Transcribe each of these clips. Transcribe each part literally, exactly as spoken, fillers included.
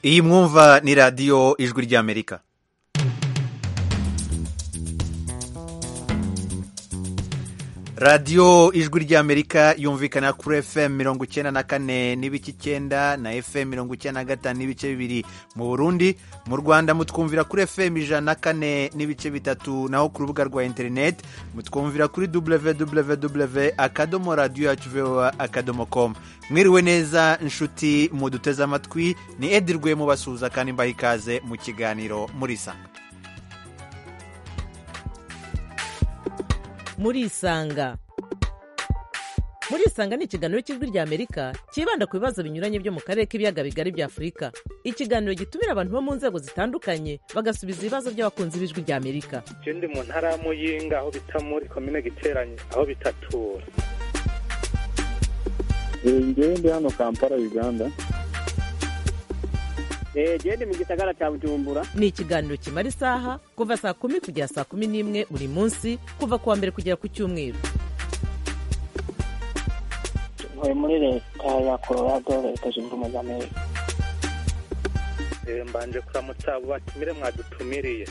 iyi mwumva ni radiyo ijwi ry'Amerika. radiyo ijwi ry'Amerika yumvikana kuri F M mirongo icyenda na kane n'ibice icyenda na F M mirongo icyenda na gatanu n'ibice bibiri mu Burundi. Mu Rwanda mutwumvira kuri F M ijana na kane n'ibice bitatu, naho ku rubuga rwa internet mutwumvira kuri w w w akadomo radio yacu voa akadomo com. Mwiriwe neza inshuti muduteze amatwi, ni Edirwe mubasuhuza kandi mbaha ikaze mu kiganiro Murisanga. Murisanga Murisanga ni ikiganiro cy'ijwi ry'Amerika kibanda ku bibazo binyuranye byo mu karere k'ibiyaga bigari bya Afurika. Ikiganiro gitumira abantu bo mu nzego zitandukanye bagasubiza ibibazo by'abakunzi b'ijwi ry'Amerika. Je ndi mu ntara ya Muyinga aho bita muri commune Giteranye aho bitatura. Ngewe ndi hano Kampala Uganda. Eh je mu gisagara cya Bujumbura. Ni ikiganiro kimara isaha kuva saa kumi kugera saa kumi n'imwe buri munsi, kuva kuwa mbere kugera ku cyumweru. Ntuye muri leta ya Colorado, leta zunze ubumwe za Amerika. Eh mbanje kuramutsa abo batumire mwadutumiriye.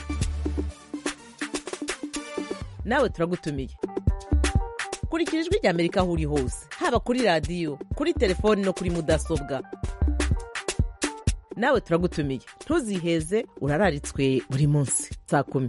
Nawe turagutumiye. Kurikira ijwi ry'Amerika aho uri hose, haba kuri radiyo, kuri telefoni no kuri mudasobwa. Nawe turagutumiye, ntuziheze, urararitswe buri munsi saa kumi.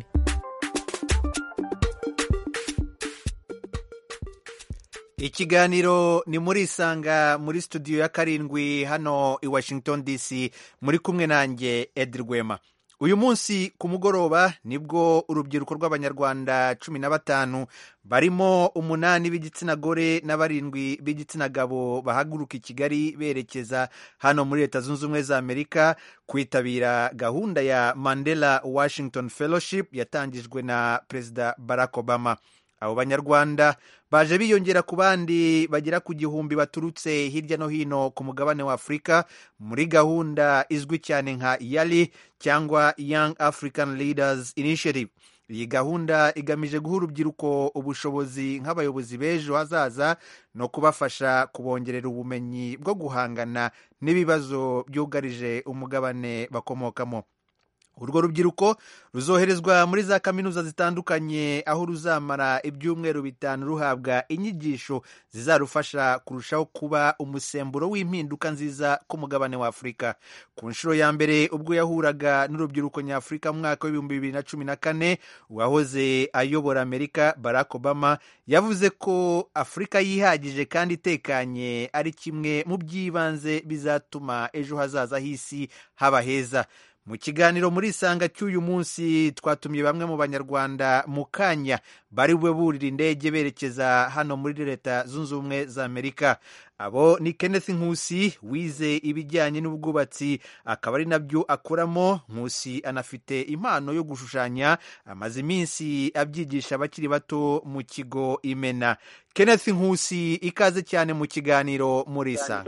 Ikiganiro ni Murisanga muri studio ya karindwi hano i Washington D C, muri kumwe nanjye Edirwema. Uyu munsi ku mugoroba nibwo urubyiruko rw'Abanyarwanda cumi na batanu barimo umunani b'igitsina gore na barindwi b'igitsina gabo bahaguruka i Kigali berekeza hano muri Leta Zunze Ubumwe za Amerika kwitabira gahunda ya Mandela Washington Fellowship yatangijwe na Perezida Barack Obama. Abo Banyarwanda baje biyongera ku bandi bagera ku gihumbi baturutse hirya no hino ku mugabane wa Afurika muri gahunda izwi cyane nka YALI cyangwa Young African Leaders Initiative. Iyi gahunda igamije guha urubyiruko ubushobozi nk'abayobozi b'ejo hazaza no kubafasha kubongerera ubumenyi bwo guhangana n'ibibazo byugarije umugabane bakomokamo. Urwo rubyiruko ruzoherezwa muri za kaminuza zitandukanye aho ruzamara ibyumweru bitanu ruhabwa inyigisho zizarufasha kurushaho kuba umusemburo w'impinduka nziza ku mugabane wa Afurika. Ku nshuro ya mbere ubwo yahuraga n'urubyiruko nyafurika mu mwaka w'ibihumbi bibiri na cumi na kane, uwahoze ayobora Amerika Barack Obama yavuze ko Afurika yihagije kandi itekanye ari kimwe mu by'ibanze bizatuma ejo hazaza h'isi haba heza. Mu kiganiro Murisanga cy'uyu munsi twatumiye bamwe mu Banyarwanda mu kanya bari bube burira indege berekeza hano muri Leta Zunze Ubumwe za Amerika. Abo ni Kenneth Nkusi wize ibijyanye n'ubwubatsi akaba ari nabyo akoramo. Nkusi anafite impano yo gushushanya, amaze iminsi abyigisha abakiri bato mu kigo Imena. Kenneth Nkusi, ikaze cyane mu kiganiro Murisanga.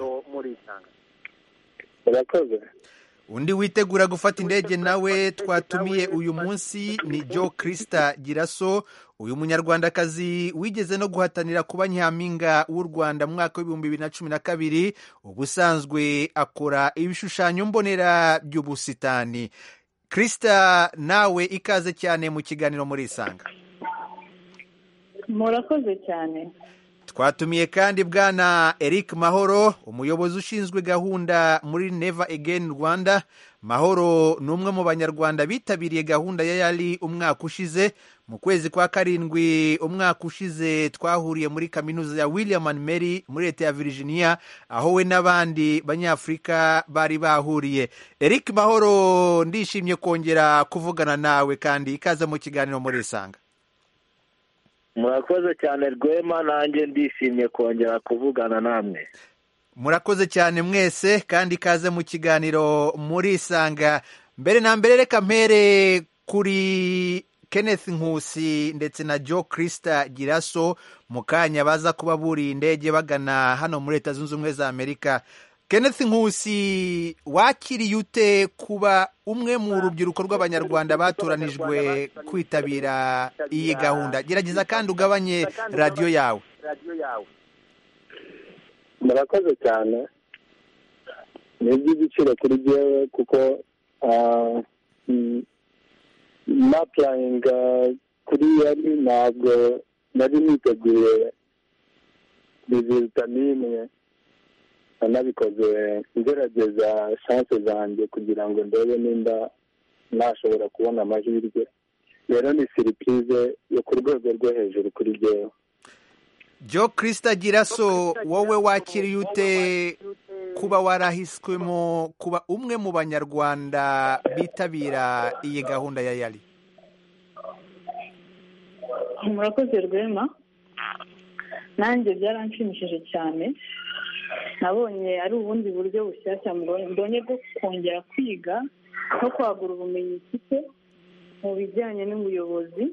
Urakoze. Undi witegura gufata indege nawe twatumiye uyu munsi ni Jo Krista Giraso, uyu munyarwandakazi wigeze no guhatanira kuba nyampinga w'u Rwanda mu mwaka w'ibihumbi bibiri na cumi na kabiri. Ubusanzwe akora ibishushanyo mbonera by'ubusitani. Krista, nawe ikaze cyane mu kiganiro Murisanga. Murakoze cyane. Twatumiye kandi bwana Eric Mahoro, umuyobozi ushinzwe gahunda muri Never Again Rwanda. Mahoro ni umwe mu Banyarwanda bitabiriye gahunda ya YALI umwaka ushize. Mu kwezi kwa karindwi umwaka ushize twahuriye muri kaminuza ya William and Mary muri Leta ya Virginia, aho we n'abandi Banyafurika bari bahuriye. Eric Mahoro, ndishimye kongera kuvugana nawe kandi ikaze mu kiganiro Murisanga. Murakoze cyane Rwema, nanjye ndishimye kongera kuvugana namwe. Murakoze cyane mwese kandi ikaze mu kiganiro Murisanga. Mbere na mbere reka mpere kuri Kenneth Nkusi ndetse na Jo Krista Giraso mu kanya baza kuba buriye indege bagana hano muri Leta Zunze Ubumwe za Amerika. Kenneth Nkusi, wakiriye ute kuba umwe mu rubyiruko rw'Abanyarwanda batoranijwe kwitabira iyi gahunda? Gerageza kandi ugabanye radiyo yawe. Murakoze cyane. ni iby'igiciro kuri jyewe kuko napurayinga kuri yari ntabwo nari niteguye rezilita n'imwe, nabikoze ngerageza shanse zanjye kugira ngo ndebe nimba nashobora kubona amahirwe. Rero ni siripurize yo ku rwego rwo hejuru kuri jyewe. Jo Krista Giraso, wowe wakiriye ute kuba warahiswemo kuba umwe mu banyarwanda bitabira iyi gahunda ya yari? Murakoze Rwema, nanjye byaranshimishije cyane. Nabonye ari ubundi buryo bushyashya mbonye bwo kongera kwiga no kwagura ubumenyi mfite mu bijyanye n'ubuyobozi.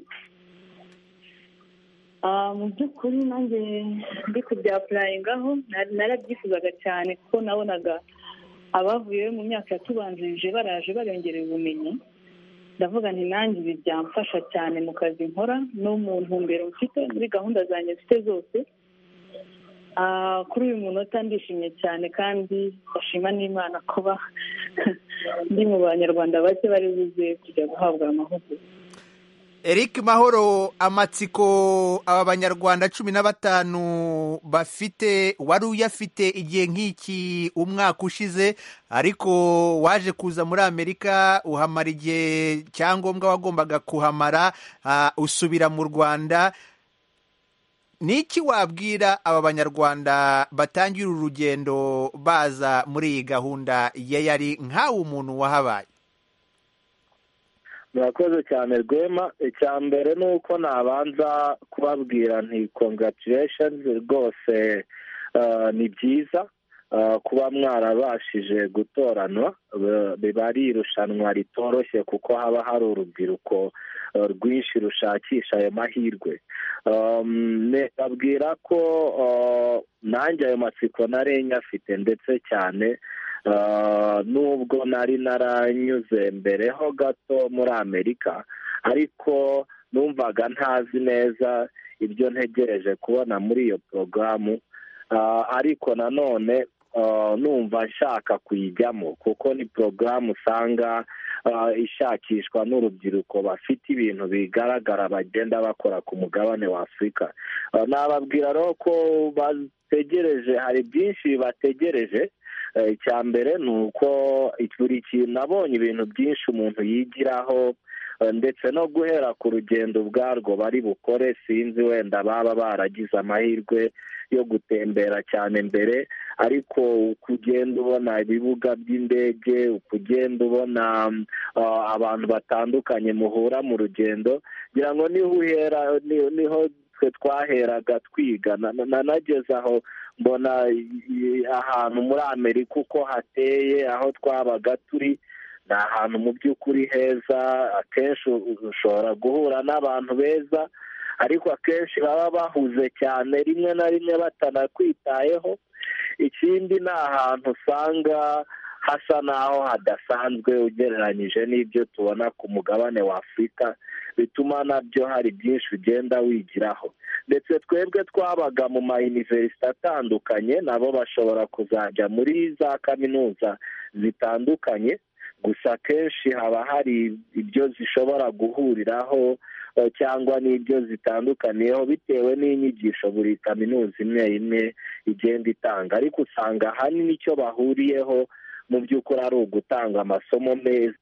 Mu by'ukuri nanjye ndi kubyapurayingaho narabyifuzaga cyane kuko nabonaga abavuye mu myaka yatubanjirije baraje bariyongerera ubumenyi. Ndavuga nti nanjye ibi byamfasha cyane mu kazi nkora no mu ntumbero mfite muri gahunda zanjye mfite zose. Kuri uyu munota ndishimye cyane kandi ndashima n'Imana kuba ndi mu banyarwanda bake bari buze kujya guhabwa amahugurwa. Eric Mahoro, amatsiko aba banyarwanda cumi na batanu bafite wari uyafite igihe nk'iki umwaka ushize, ariko waje kuza muri Amerika uhamara igihe cyangombwa wagombaga kuhamara, uh, usubira mu Rwanda. Niki wabwira aba banyarwanda batangira urugendo baza muri iyi gahunda ya yari nkawe umuntu wahabaye? Murakoze cyane Rwema. Icya mbere ni uko nabanza kubabwira nti congratulations rwose, ni byiza kuba mwarabashije gutoranwa. Biba ari irushanwa ritoroshye kuko haba hari urubyiruko rwinshi rushakisha ayo mahirwe. Nebabwira ko nanjye ayo matsiko nari nyafite ndetse cyane, nubwo nari naranyuze mbere ho gato muri Amerika, ariko numvaga ntazi neza ibyo ntegereje kubona muri iyo porogaramu, ariko nanone numva nshaka kuyijyamo kuko ni porogaramu usanga ishakishwa n'urubyiruko bafite ibintu bigaragara bagenda bakora ku mugabane wa Afurika. Nababwira rero ko bategereje, hari byinshi bategereje. Icya mbere ni uko buri kintu nabonye ibintu byinshi umuntu yigiraho, ndetse no guhera ku rugendo ubwarwo bari bukore. Sinzi wenda baba baragize amahirwe yo gutembera cyane mbere, ariko kugenda ubona ibibuga by'indege, kugenda ubona abantu batandukanye muhura mu rugendo, ngira ngo niho uhera, niho twe twaheraga twiga. Nanageze aho mbona ahantu muri Amerika uko hateye, aho twabaga turi ni ahantu mu by'ukuri heza. Akenshi ushobora guhura n'abantu beza, ariko akenshi baba bahuze cyane, rimwe na rimwe batanakwitayeho. Ikindi ni ahantu usanga hasa naho hadasanzwe ugereranyije n'ibyo tubona ku mugabane wa Afurika, bituma nabyo hari byinshi ugenda wigiraho. Ndetse twebwe twabaga mu ma university atandukanye, nabo bashobora kuzajya muri za kaminuza zitandukanye, gusa kenshi haba hari ibyo zishobora guhuriraho cyangwa n'ibyo zitandukaniyeho bitewe n'inyigisho buri kaminuza imwe imwe igenda itanga, ariko usanga ahanini icyo bahuriyeho mu by'ukuri ari ugutanga amasomo meza.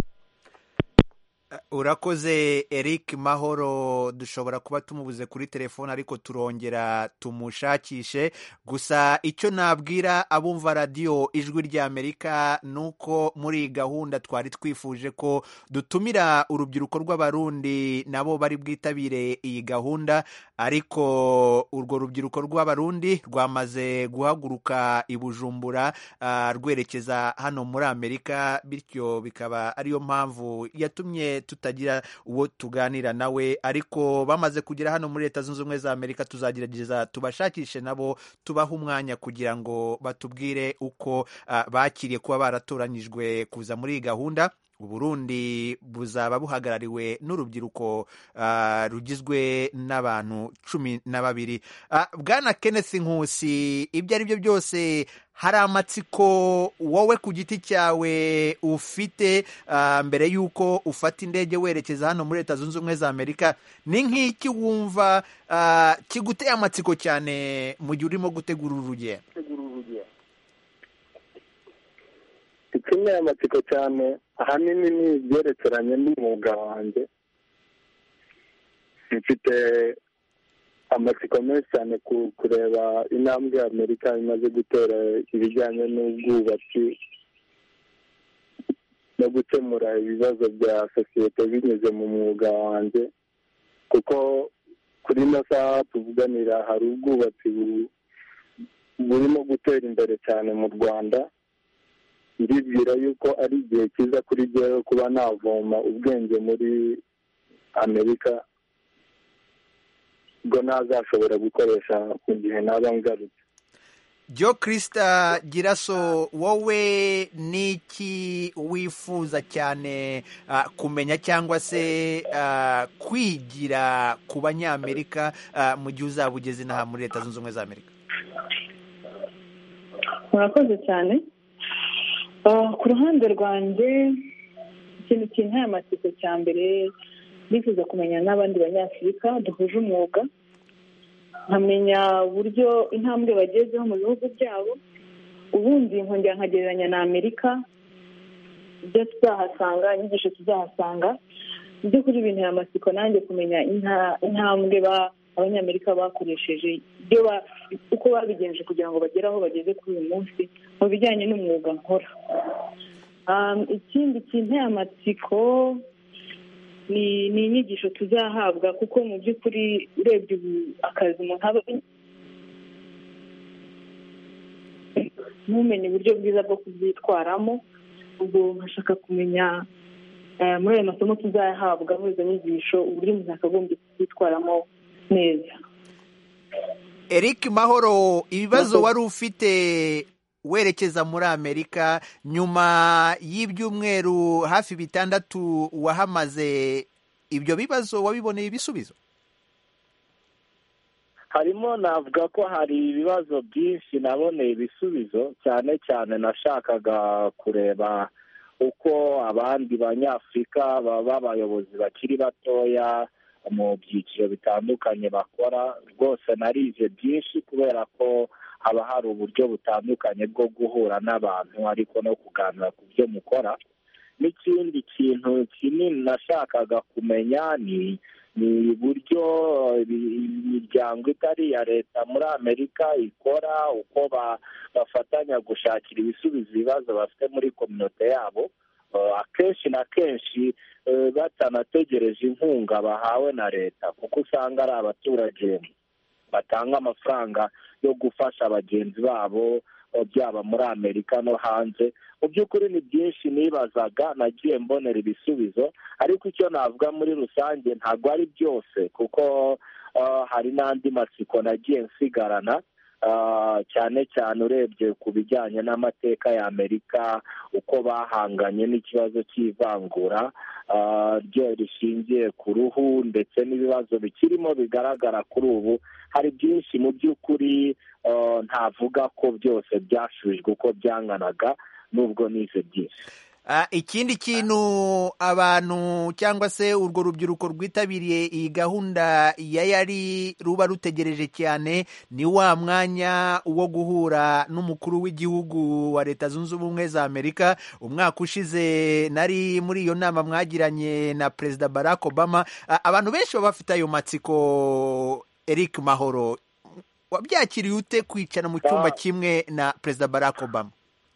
Urakoze Eric Mahoro, dushobora kuba tumubuze kuri telefone ariko turongera tumushakishe. Gusa icyo nabwira abumva radiyo Ijwi ry'Amerika nuko muri gahunda twari twifuje ko dutumira urubyiruko rw'Abarundi nabo bari bwitabire iyi gahunda, ariko urwo rubyiruko rw'Abarundi rwamaze guhaguruka i Bujumbura uh, rwerekeza hano muri Amerika, bityo bikaba ariyo mpamvu yatumye tutagira uwo tuganira nawe. Ariko bamaze kugera hano muri Leta Zunze Ubumwe za Amerika, tuzagerageza tubashakishe nabo tubaha umwanya kugira ngo batubwire uko uh, bakiriye kuba baratoranyijwe kuza muri iyi gahunda. Uburundi buzaba buhagarariwe n'urubyiruko uh, rugizwe n'abantu cumi na babiri. Uh, Bwana Kenneth Nkusi, ibyo ari byo byose hari amatsiko wowe ku giti cyawe ufite uh, mbere y'uko ufata indege werekeza hano muri Leta Zunze Ubumwe za Amerika, ni nk'iki wumva uh, kiguteye amatsiko cyane mu gihe urimo gutegura urugendo? ikintu amatsiko cyane ahanini ni ibyerekeranye n'umwuga wanjye. mfite amatsiko menshi cyane kureba intambwe Amerika imaze gutera ibijyanye n'ubwubatsi no gukemura ibibazo bya sosiyete binyuze mu mwuga wanjye, kuko kuri ino saha tuvuganira hari ubwubatsi burimo gutera imbere cyane mu Rwanda. ndibwira yuko ari igihe cyiza kuri jyewe kuba navoma ubwenge muri Amerika ubwo nazashobora gukoresha mu gihe naba ngarutse. Jo Krista Giraso, wowe niki wifuza cyane uh, kumenya cyangwa se uh, kwigira ku banyamerika uh, mu gihe uzaba ugeze inaha muri Leta Zunze Ubumwe za Amerika? murakoze cyane. Ku ruhande rwanjye ikintu kinteye amatsiko cya mbere nifuza kumenya n'abandi banyafurika duhuje umwuga, nkamenya uburyo intambwe bagezeho mu bihugu byabo, ubundi nkongera nkagereranya na Amerika, ibyo tuzahasanga, inyigisho tuzahasanga. Mu by'ukuri binteye amatsiko nanjye kumenya intambwe abanyamerika bakoresheje, uko babigenje kugira ngo bagere aho bageze kuri uyu munsi mu bijyanye n'umwuga nkora. Ikindi kinteye amatsiko ni inyigisho tuzahabwa, kuko mu by'ukuri urebye ubu akazi umuntu aba ntumenye uburyo bwiza bwo kubyitwaramo. ubwo nkashaka kumenya muri ayo masomo tuzahabwa muri izo nyigisho uburyo umuntu akagombye kubyitwaramo neza. Eric Mahoro, ibibazo wari ufite werekeza muri Amerika nyuma y'ibyumweru hafi bitandatu wahamaze, ibyo bibazo wabiboneye ibisubizo? harimo navuga ko hari ibibazo byinshi naboneye ibisubizo, cyane cyane nashakaga kureba uko abandi banyafurika baba abayobozi bakiri batoya mu byiciro bitandukanye bakora. Rwose narize byinshi kubera ko haba hari uburyo butandukanye bwo guhura n'abantu ariko no kuganira ku byo mukora. N'ikindi kintu kinini nashakaga kumenya ni ni uburyo imiryango itari iya leta muri Amerika ikora, uko bafatanya gushakira ibisubizo ibibazo bafite muri kominote yabo, akenshi na kenshi batanategereje inkunga bahawe na leta, kuko usanga ari abaturage batanga amafaranga yo gufasha bagenzi babo byaba muri Amerika no hanze. Mu by'ukuri ni byinshi nibazaga, nagiye mbonera ibisubizo, ariko icyo navuga muri rusange ntabwo ari byose, kuko hari n'andi matsiko nagiye nsigarana, cyane cyane urebye ku bijyanye n'amateka ya Amerika, uko bahanganye n'ikibazo cy'ivangura ryo rishingiye ku ruhu, ndetse n'ibibazo bikirimo bigaragara kuri ubu. Hari byinshi mu by'ukuri ntavuga ko byose byashubijwe uko byanganaga, nubwo nize byinshi. Ikindi kintu abantu cyangwa se urwo rubyiruko rwitabiriye iyi gahunda ya yari ruba rutegereje cyane ni wa mwanya wo guhura n'umukuru w'igihugu wa Leta Zunze Ubumwe za Amerika. Umwaka ushize nari muri iyo nama mwagiranye na Perezida Barack Obama. Abantu benshi baba bafite ayo matsiko. Eric Mahoro, wabyakiriye ute kwicara mu cyumba kimwe na Perezida Barack Obama?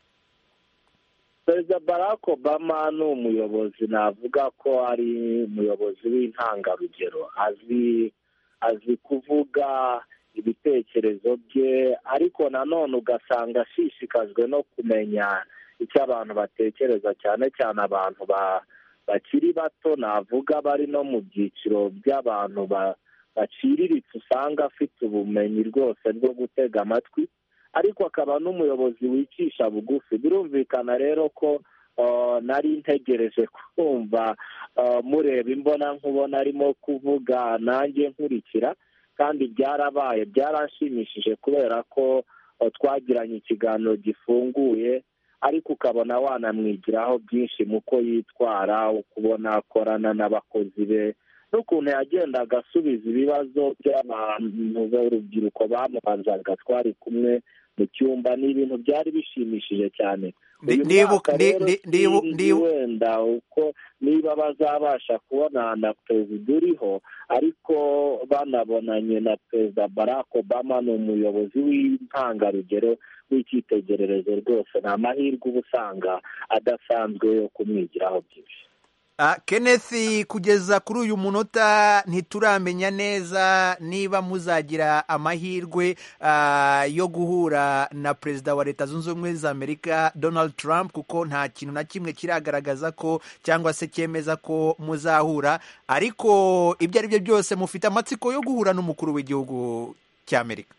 Perezida Barack Obama ni umuyobozi navuga ko ari umuyobozi w'intangarugero, azi azi kuvuga ibitekerezo bye, ariko nanone ugasanga ashishikajwe no kumenya icyo abantu batekereza, cyane cyane abantu bakiri bato, navuga bari no mu byiciro by'abantu baciriritse, usanga afite ubumenyi rwose bwo gutega amatwi, ariko akaba n'umuyobozi wicisha bugufi. Birumvikana rero ko nari ntegereje kumva mureba imbona nkubona arimo kuvuga nanjye nkurikira, kandi byarabaye byaranshimishije kubera ko twagiranye ikiganiro gifunguye, ariko ukabona wanamwigiraho byinshi mu ko yitwara, ukubona akorana n'abakozi be n'ukuntu yagendaga asubiza ibibazo by'abantu b'urubyiruko bamubanzaga twari kumwe mu cyumba. Ni ibintu byari bishimishije cyane. uyu mwaka rero sinzi wenda uko niba bazabasha kubona na perezida uriho, ariko banabonanye na perezida Barack Obama, ni umuyobozi w'intangarugero w'icyitegererezo rwose. ni amahirwe uba usanga adasanzwe yo kumwigiraho byinshi. Kenneth, kugeza kuri uyu munota ntituramenya neza niba muzagira amahirwe yo guhura na perezida wa Leta Zunze Ubumwe za Amerika Donald Trump, kuko nta kintu na kimwe kiragaragaza ko cyangwa se cyemeza ko muzahura, ariko ibyo ari byo byose mufite amatsiko yo guhura n'umukuru w'igihugu cy'Amerika.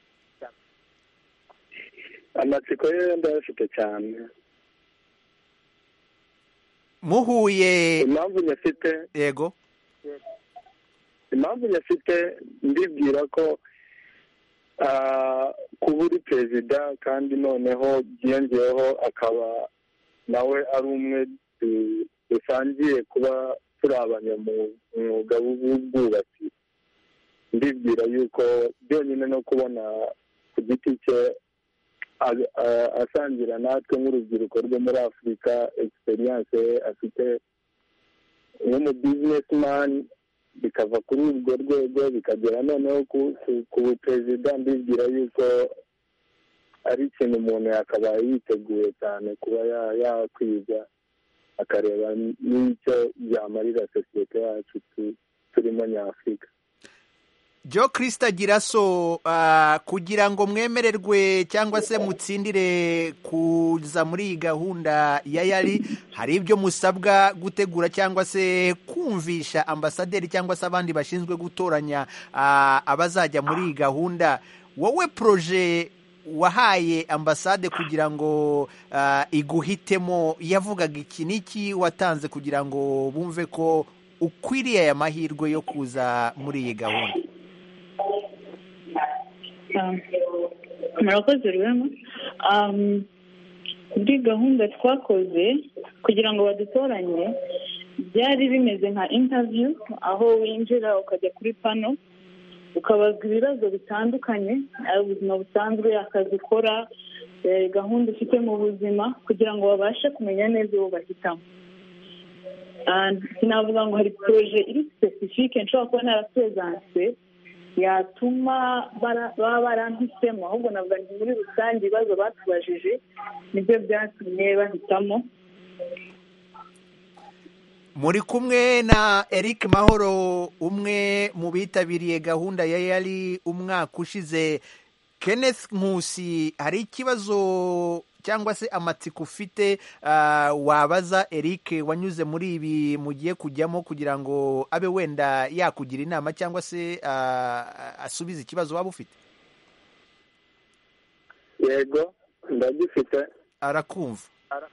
amatsiko yo ndayafite cyane. muhuye impamvu nyafite yego impamvu nyafite ndibwira ko kuba uri perezida kandi noneho byiyongeyeho akaba nawe ari umwe dusangiye kuba turi abanyamwuga w'ubwubatsi, ndibwira yuko byonyine no kubona ku giti cye asangira natwe nk'urubyiruko rwo muri Afurika experience afite nk'umu businessman, bikava kuri urwo rwego bikagera noneho ku perezida, ndibwira yuko ari ikintu umuntu yakabaye yiteguye cyane kuba yakwiga akareba n'icyo byamarira sosiyete yacu turimo nyafurika. Jo Christa Giraso, kugira ngo mwemererwe cyangwa se mutsindire kuza muri iyi gahunda ya yari, hari ibyo musabwa gutegura cyangwa se kumvisha ambasaderi cyangwa se abandi bashinzwe gutoranya abazajya muri iyi gahunda. Wowe proje wahaye ambasade kugira ngo iguhitemo yavugaga iki n'iki watanze kugira ngo bumve ko ukwiriye aya mahirwe yo kuza muri iyi gahunda? murakoze rwema. kuri gahunda twakoze kugira ngo badutoranye byari bimeze nka interview, aho winjira ukajya kuri pano ukabazwa ibibazo bitandukanye, ubuzima busanzwe, akazi ukora, gahunda ufite mu buzima, kugira ngo babashe kumenya neza uwo bahitamo. sinavuga ngo hari poroje iri specifique nshobora kuba narapresanse yatuma baba barampisemo, ahubwo navuga ngo muri rusange ibibazo batubajije nibyo byatumye bahitamo. muri kumwe na Eric Mahoro, umwe mu bitabiriye gahunda ya yari umwaka ushize. Kenneth Nkusi, hari ikibazo cyangwa se amatsiko ufite wabaza Eric wanyuze muri ibi mugiye kujyamo kugira ngo abe wenda yakugira inama cyangwa se asubize ikibazo waba ufite? Yego, ndagifite. Arakumva.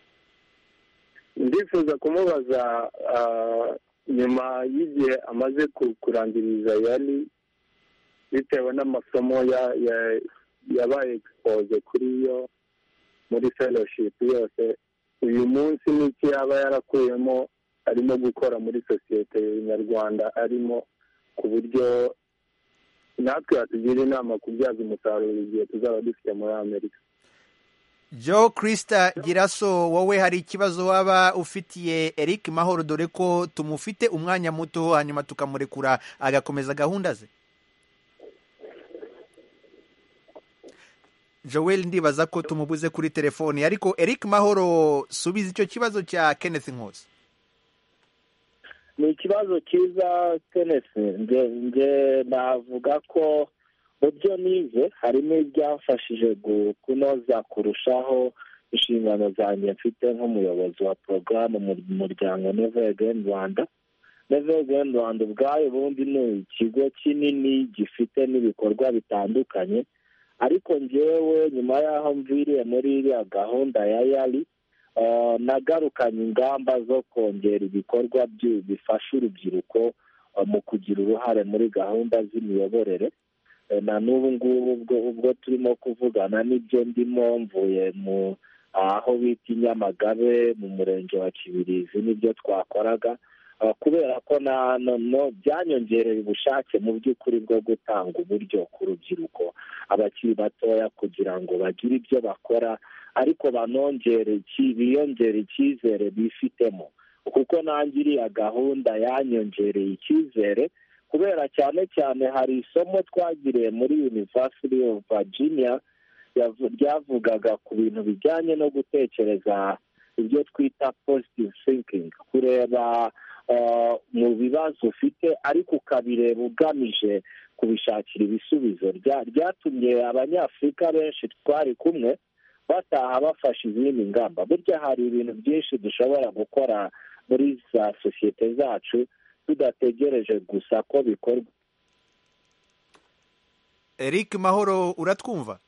ndifuza kumubaza nyuma y'igihe amaze kurangiriza yari bitewe n'amasomo yabaye expose kuri yo muri fellowship yose, uyu munsi n'iki yaba yarakuyemo arimo gukora muri sosiyete nyarwanda arimo, ku buryo natwe yatugira inama kubyaza umusaruro igihe tuzaba dufite muri Amerika. Jo Christa Giraso, wowe hari ikibazo waba ufitiye Eric Mahoro, dore ko tumufite umwanya muto hanyuma tukamurekura agakomeza gahunda ze? Joel, ndibaza ko tumubuze kuri telefoni, ariko Eric Mahoro, subiza icyo kibazo cya Kenneth Nkusi. ni ikibazo cyiza Kenneth. nge navuga ko mu byo nize harimo ibyafashije kunoza kurushaho inshingano zanjye mfite nk'umuyobozi wa porogaramu mu muryango Never Again Rwanda. Never Again Rwanda ubwayo ubundi ni ikigo kinini gifite n'ibikorwa bitandukanye, ariko njyewe nyuma y'aho mviriye muri iriya gahunda ya yari nagarukanye ingamba zo kongera ibikorwa bifasha urubyiruko mu kugira uruhare muri gahunda z'imiyoborere. na n'ubu ngubu ubwo turimo kuvugana n'ibyo ndimo mvuye mu aho bita i Nyamagabe mu murenge wa Kibirizi n'ibyo twakoraga, kubera ko byanyongereye ubushake mu by'ukuri bwo gutanga uburyo ku rubyiruko abakiri batoya kugira ngo bagire ibyo bakora, ariko banongere biyongere icyizere bifitemo, kuko nanjye iriya gahunda yanyongereye icyizere, kubera cyane cyane hari isomo twagiriye muri University of Virginia ryavugaga ku bintu bijyanye no gutekereza ibyo twita positive thinking, kureba mu bibazo ufite ariko ukabireba ugamije kubishakira ibisubizo. Ryatumye abanyafurika benshi twari kumwe bataha bafashe izindi ngamba. Burya hari ibintu byinshi dushobora gukora muri za sosiyete zacu tudategereje gusa ko bikorwa. Eric Mahoro, uratwumva?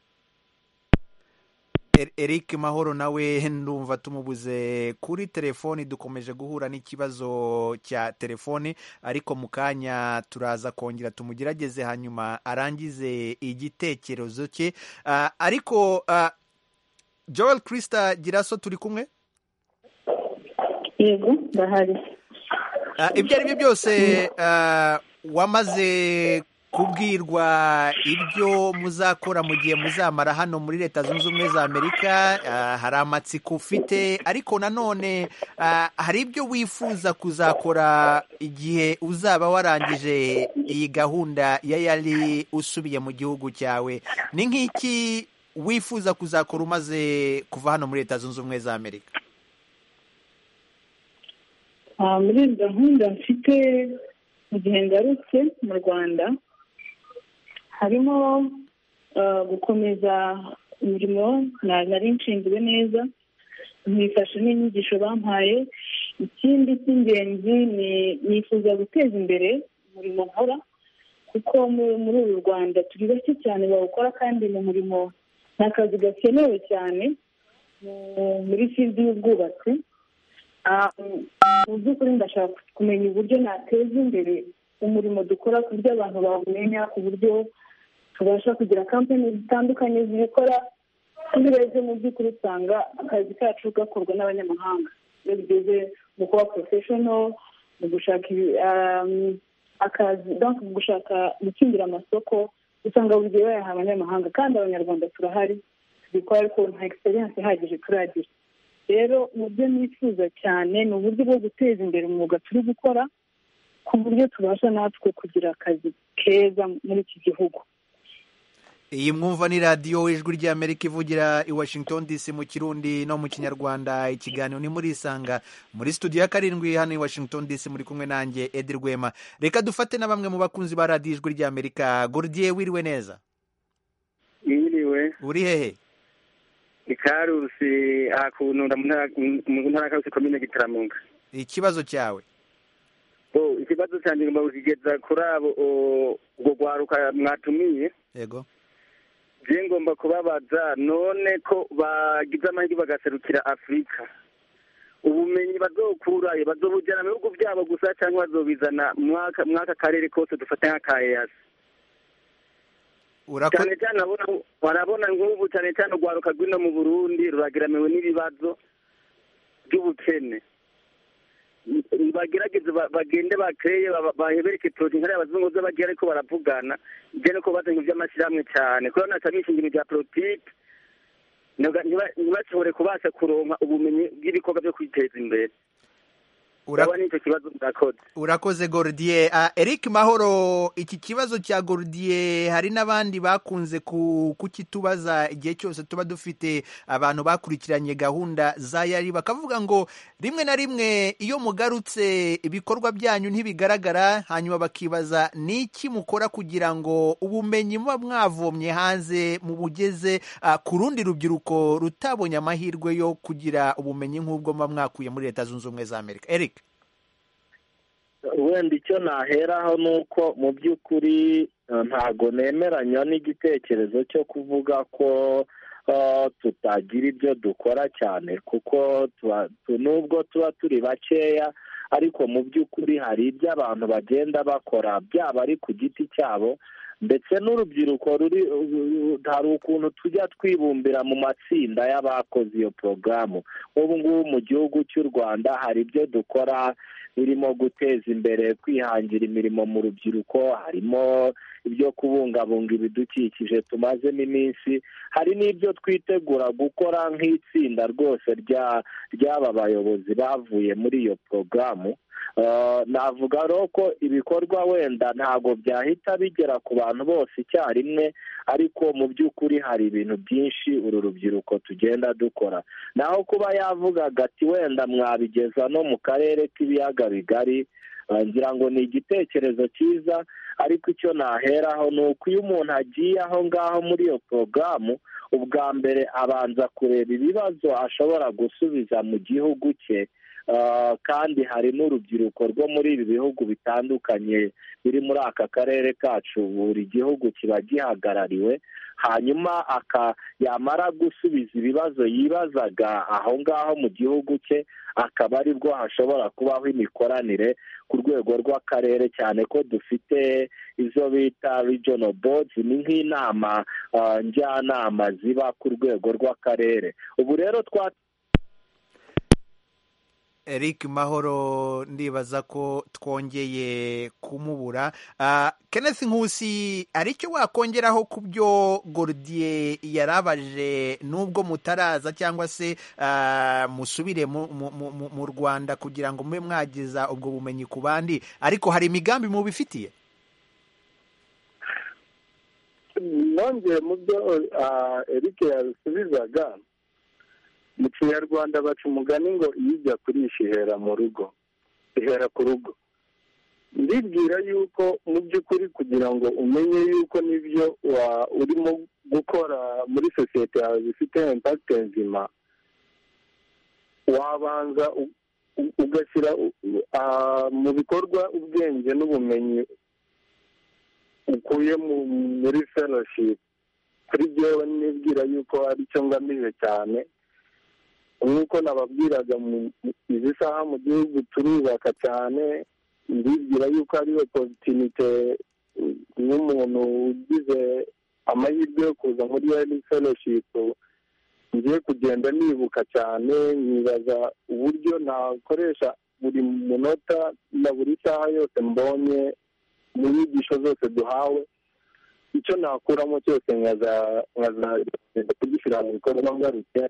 Eric Mahoro nawe ndumva tumubuze kuri telefoni, dukomeje guhura n'ikibazo cya telefoni, ariko mu kanya turaza kongera tumugerageze hanyuma arangize igitekerezo cye. Uh, ariko uh, Joel Krista Giraso turi kumwe? Yego, ndahari. Uh, ibyo ari byo byose uh, wamaze kubwirwa ibyo muzakora mu gihe muzamara hano muri Leta Zunze Ubumwe za Amerika, uh, hari amatsiko ufite, ariko nanone uh, hari ibyo wifuza kuzakora igihe uzaba warangije iyi gahunda ya yari usubiye mu gihugu cyawe. Ni nk'iki wifuza kuzakora umaze kuva hano muri Leta Zunze Ubumwe za Amerika? Uh, muri gahunda mfite mu gihe ngarutse mu Rwanda harimo gukomeza umurimo nari nshinzwe neza, nkifashe n'inyigisho bampaye. Ikindi cy'ingenzi ni nifuza guteza imbere umurimo nkora, kuko muri uru Rwanda turi bake cyane bawukora, kandi mu murimo ni akazi gakenewe cyane muri field y'ubwubatsi. Mu by'ukuri ndashaka kumenya uburyo nateza imbere umurimo dukora, ku buryo abantu bawumenya, ku buryo tubasha kugira kampani zitandukanye zibikora. Tubirebye mu by'ukuri usanga akazi kacu gakorwa n'abanyamahanga, iyo bigeze mu kuba professional, mu gushaka akazi, donc mu gushaka gutsindira amasoko, usanga buri gihe bayaha abanyamahanga, kandi abanyarwanda turahari tubikora, ariko nta experience ihagije turagira. Rero mu byo nifuza cyane ni uburyo bwo guteza imbere umwuga turi gukora, ku buryo tubasha natwe kugira akazi keza muri iki gihugu. Iyi mwumva ni radiyo Ijwi ry'Amerika ivugira i Washington D C mu Kirundi no mu Kinyarwanda. Ikiganiro ni muri Isanga muri studio ya karindwi hano i Washington D C, muri kumwe nanjye Edi Rwema. Reka dufate na bamwe mu bakunzi ba radiyo Ijwi ry'Amerika. Gordier, wiriwe neza? Wiriwe. Uri hehe? Ikarusi akununda mu ntara Karusi komine Gitaramunga. Ikibazo cyawe? Oh, ikibazo cyanje ngomba kugeza kuri abo ubwo gwaruka mwatumiye. Yego. Je ngomba kubabaza, none ko bagize amahirwe bagaserukira Afrika, ubumenyi bazokurayo bazobujyana mu bihugu byabo gusa cyangwa bazobizana mwaka mwaka karere kose dufata nka E A S? cyane cyane warabona nk'ubu cyane cyane urwaruka rw'ino mu Burundi ruragiramiwe n'ibibazo by'ubukene. Bagerageze bagende bakreye bahebereke projet nk'ari abazungu zo bagira ariko baravugana je no ko bazanye by'amashyirahamwe cyane ko natabisha ingiro bya politique ntibashobore kubasha kuronka ubumenyi bw'ibikorwa byo kwiteza imbere. Urakoze Gordier. Uh, Eric Mahoro, iki kibazo cya Gordier hari n'abandi bakunze kukitubaza igihe cyose tuba dufite abantu bakurikiranye gahunda za yari, bakavuga ngo rimwe na rimwe iyo mugarutse ibikorwa byanyu ntibigaragara, hanyuma bakibaza niki mukora kugira ngo ubumenyi muba mwavomye hanze mubugeze uh, ku rundi rubyiruko rutabonye amahirwe yo kugira ubumenyi nk'ubwo muba mwakuye muri Leta Zunze Ubumwe za Amerika. Eric? Wenda icyo naheraho ni uko mu by'ukuri ntago nemeranya n'igitekerezo cyo kuvuga ko tutagira ibyo dukora cyane, kuko nubwo tuba turi bakeya ariko mu by'ukuri hari ibyo abantu bagenda bakora, byaba ari ku giti cyabo ndetse n'urubyiruko ruri hari ukuntu tujya twibumbira mu matsinda y'abakoze iyo porogaramu. ubu ngubu mu gihugu cy'u Rwanda hari ibyo dukora birimo guteza imbere kwihangira imirimo mu rubyiruko, harimo ibyo kubungabunga ibidukikije tumazemo iminsi, hari n'ibyo twitegura gukora nk'itsinda rwose ry'aba bayobozi bavuye muri iyo porogaramu. navuga rero ko ibikorwa wenda ntabwo byahita bigera ku bantu bose icyarimwe, ariko mu by'ukuri hari ibintu byinshi uru rubyiruko tugenda dukora. naho kuba yavugaga ati wenda mwabigeza no mu karere k'ibiyaga bigari, ngira ngo ni igitekerezo cyiza, ariko icyo naheraho ni uko iyo umuntu agiye aho ngaho muri iyo porogaramu, ubwa mbere abanza kureba ibibazo ashobora gusubiza mu gihugu cye, kandi hari n'urubyiruko rwo muri ibi bihugu bitandukanye biri muri aka karere kacu, buri gihugu kiba gihagarariwe, hanyuma yamara gusubiza ibibazo yibazaga aho ngaho mu gihugu cye, akaba ari bwo hashobora kubaho imikoranire ku rwego rw'akarere, cyane ko dufite izo bita regional boards, ni nk'inama njyanama ziba ku rwego rw'akarere. ubu rero twa Eric Mahoro ndibaza ko twongeye kumubura. Kenneth Nkusi, ari cyo wakongeraho ku byo Gordier yarabaje nubwo mutaraza cyangwa se musubire mu Rwanda kugira ngo mube mwagiza ubwo bumenyi ku bandi, ariko hari imigambi mubifitiye? nongeye mu byo Eric yasubizaga, mu kinyarwanda baca umugani ngo iyo ujya kurisha ihera mu rugo, ihera ku rugo. ndibwira yuko mu by'ukuri kugira ngo umenye yuko n'ibyo urimo gukora muri sosiyete yawe bifite impakite nzima, wabanza ugashyira mu bikorwa ubwenge n'ubumenyi ukuye muri fellowship. kuri byo nibwira yuko ari cyo ngamije cyane. nk'uko nababwiraga izi saha mu gihugu turubaka cyane, ndibwira yuko ari oporutunite nk'umuntu ugize amahirwe yo kuza muri early fellowship, ngiye kugenda nibuka cyane, nkibaza uburyo nakoresha buri munota na buri saha yose mbonye mu nyigisho zose duhawe, icyo nakuramo cyose nkaza kugishyira mu bikorwa ngarutse.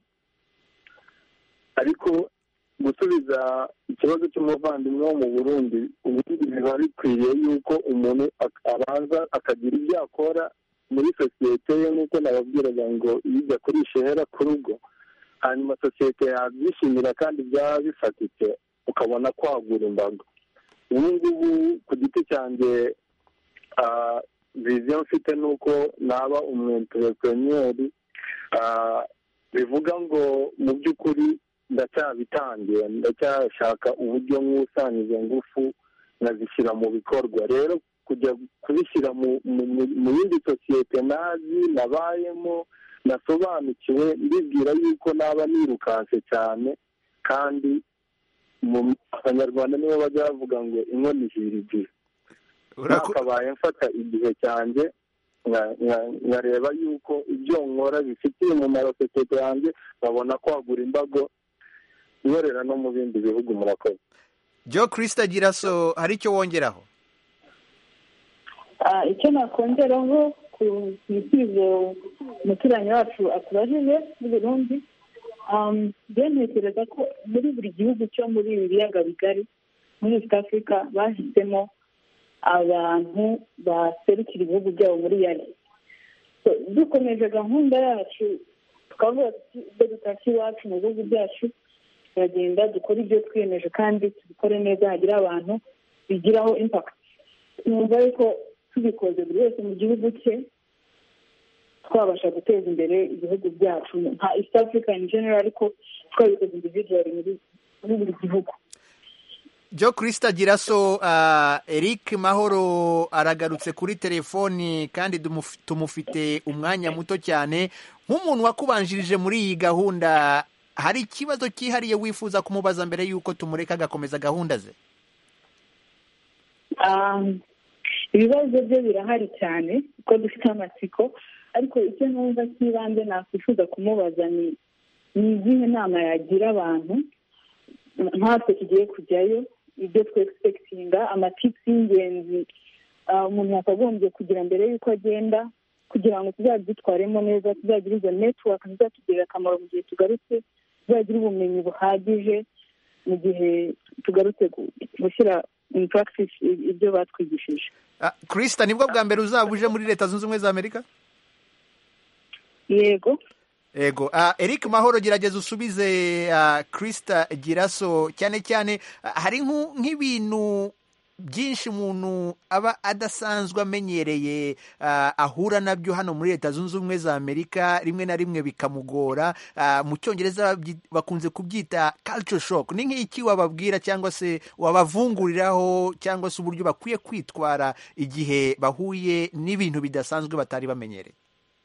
ariko gusubiza ikibazo cy'umuvandimwe wo mu Burundi, ubundi biba bikwiriye yuko umuntu abanza akagira ibyo akora muri sosiyete ye, nk'uko nababwiraga ngo iyo ujya kurisha ihera ku rugo, hanyuma sosiyete yabyishimira kandi byaba bifatitse, ukabona kwagura imbago. ubu ngubu ku giti cyanjye viziyo mfite ni uko naba umu-entrepreneur, bivuga ngo mu by'ukuri ndacyabitangiye, ndacyashaka uburyo nk'usaniza ngufu nkazishyira mu bikorwa. rero kujya kubishyira mu yindi sosiyete nazi nabayemo nasobanukiwe, ndibwira yuko naba nirukanse cyane, kandi abanyarwanda nibo bajya bavuga ngo inkono ihira igihe. nakabaye mfata igihe cyanjye nkareba yuko ibyo nkora bifitiye umumaro sosiyete yanjye, babona kwagura imbago nkorera no mu bindi bihugu. murakoze. Jo Christa Giraso, hari icyo wongeraho? icyo nakongeraho ku bisubizo umuturanyi wacu atubajije mu Burundi, njye ntekereza ko muri buri gihugu cyo muri ibi biyaga bigari muri East Africa bahisemo abantu baserukira ibihugu byabo muri yari. dukomeje gahunda yacu tukavuga ibyo dutashye iwacu mu bihugu byacu, turagenda dukora ibyo twiyemeje kandi tubikore neza, hagira abantu bigiraho impact. numva yuko tubikoze buri wese mu gihugu cye twabasha guteza imbere ibihugu byacu nka East Africa in general, ariko twabikoze individually muri buri gihugu. Jo Krista Giraso, uh, Eric Mahoro aragarutse kuri telefoni kandi tumufite umwanya muto cyane. Nk'umuntu wakubanjirije muri iyi gahunda, hari ikibazo cyihariye wifuza kumubaza mbere y'uko tumureka agakomeza gahunda ze? Um, ibibazo bye birahari cyane kuko dufite amatsiko, ariko icyo numva cy'ibanze nakwifuza kumubaza ni ni izihe nama yagira abantu nkatwe tugiye kujyayo, ibyo twexpectinga, amatips y'ingenzi umuntu yakagombye kugira mbere y'uko agenda, kugira ngo tuzabyitwaremo neza, tuzagira izo network zizatugirira akamaro mu gihe tugarutse, tuzagira ubumenyi buhagije mu gihe tugarutse gushyira in practice ibyo batwigishije. Krista, nibwo bwa mbere uzaba uje muri Leta Zunze Ubumwe za Amerika? Yego. Ego, uh, Eric Mahoro, gerageza usubize uh, Krista Giraso, cyane cyane uh, hari nk'ibintu byinshi umuntu aba adasanzwe amenyereye uh, ahura nabyo hano muri Leta Zunze Ubumwe za Amerika, rimwe na rimwe bikamugora. Uh, mu Cyongereza bakunze kubyita culture shock. Ni nk'iki wababwira cyangwa se wabavunguriraho cyangwa se uburyo bakwiye kwitwara igihe bahuye n'ibintu bidasanzwe batari bamenyereye?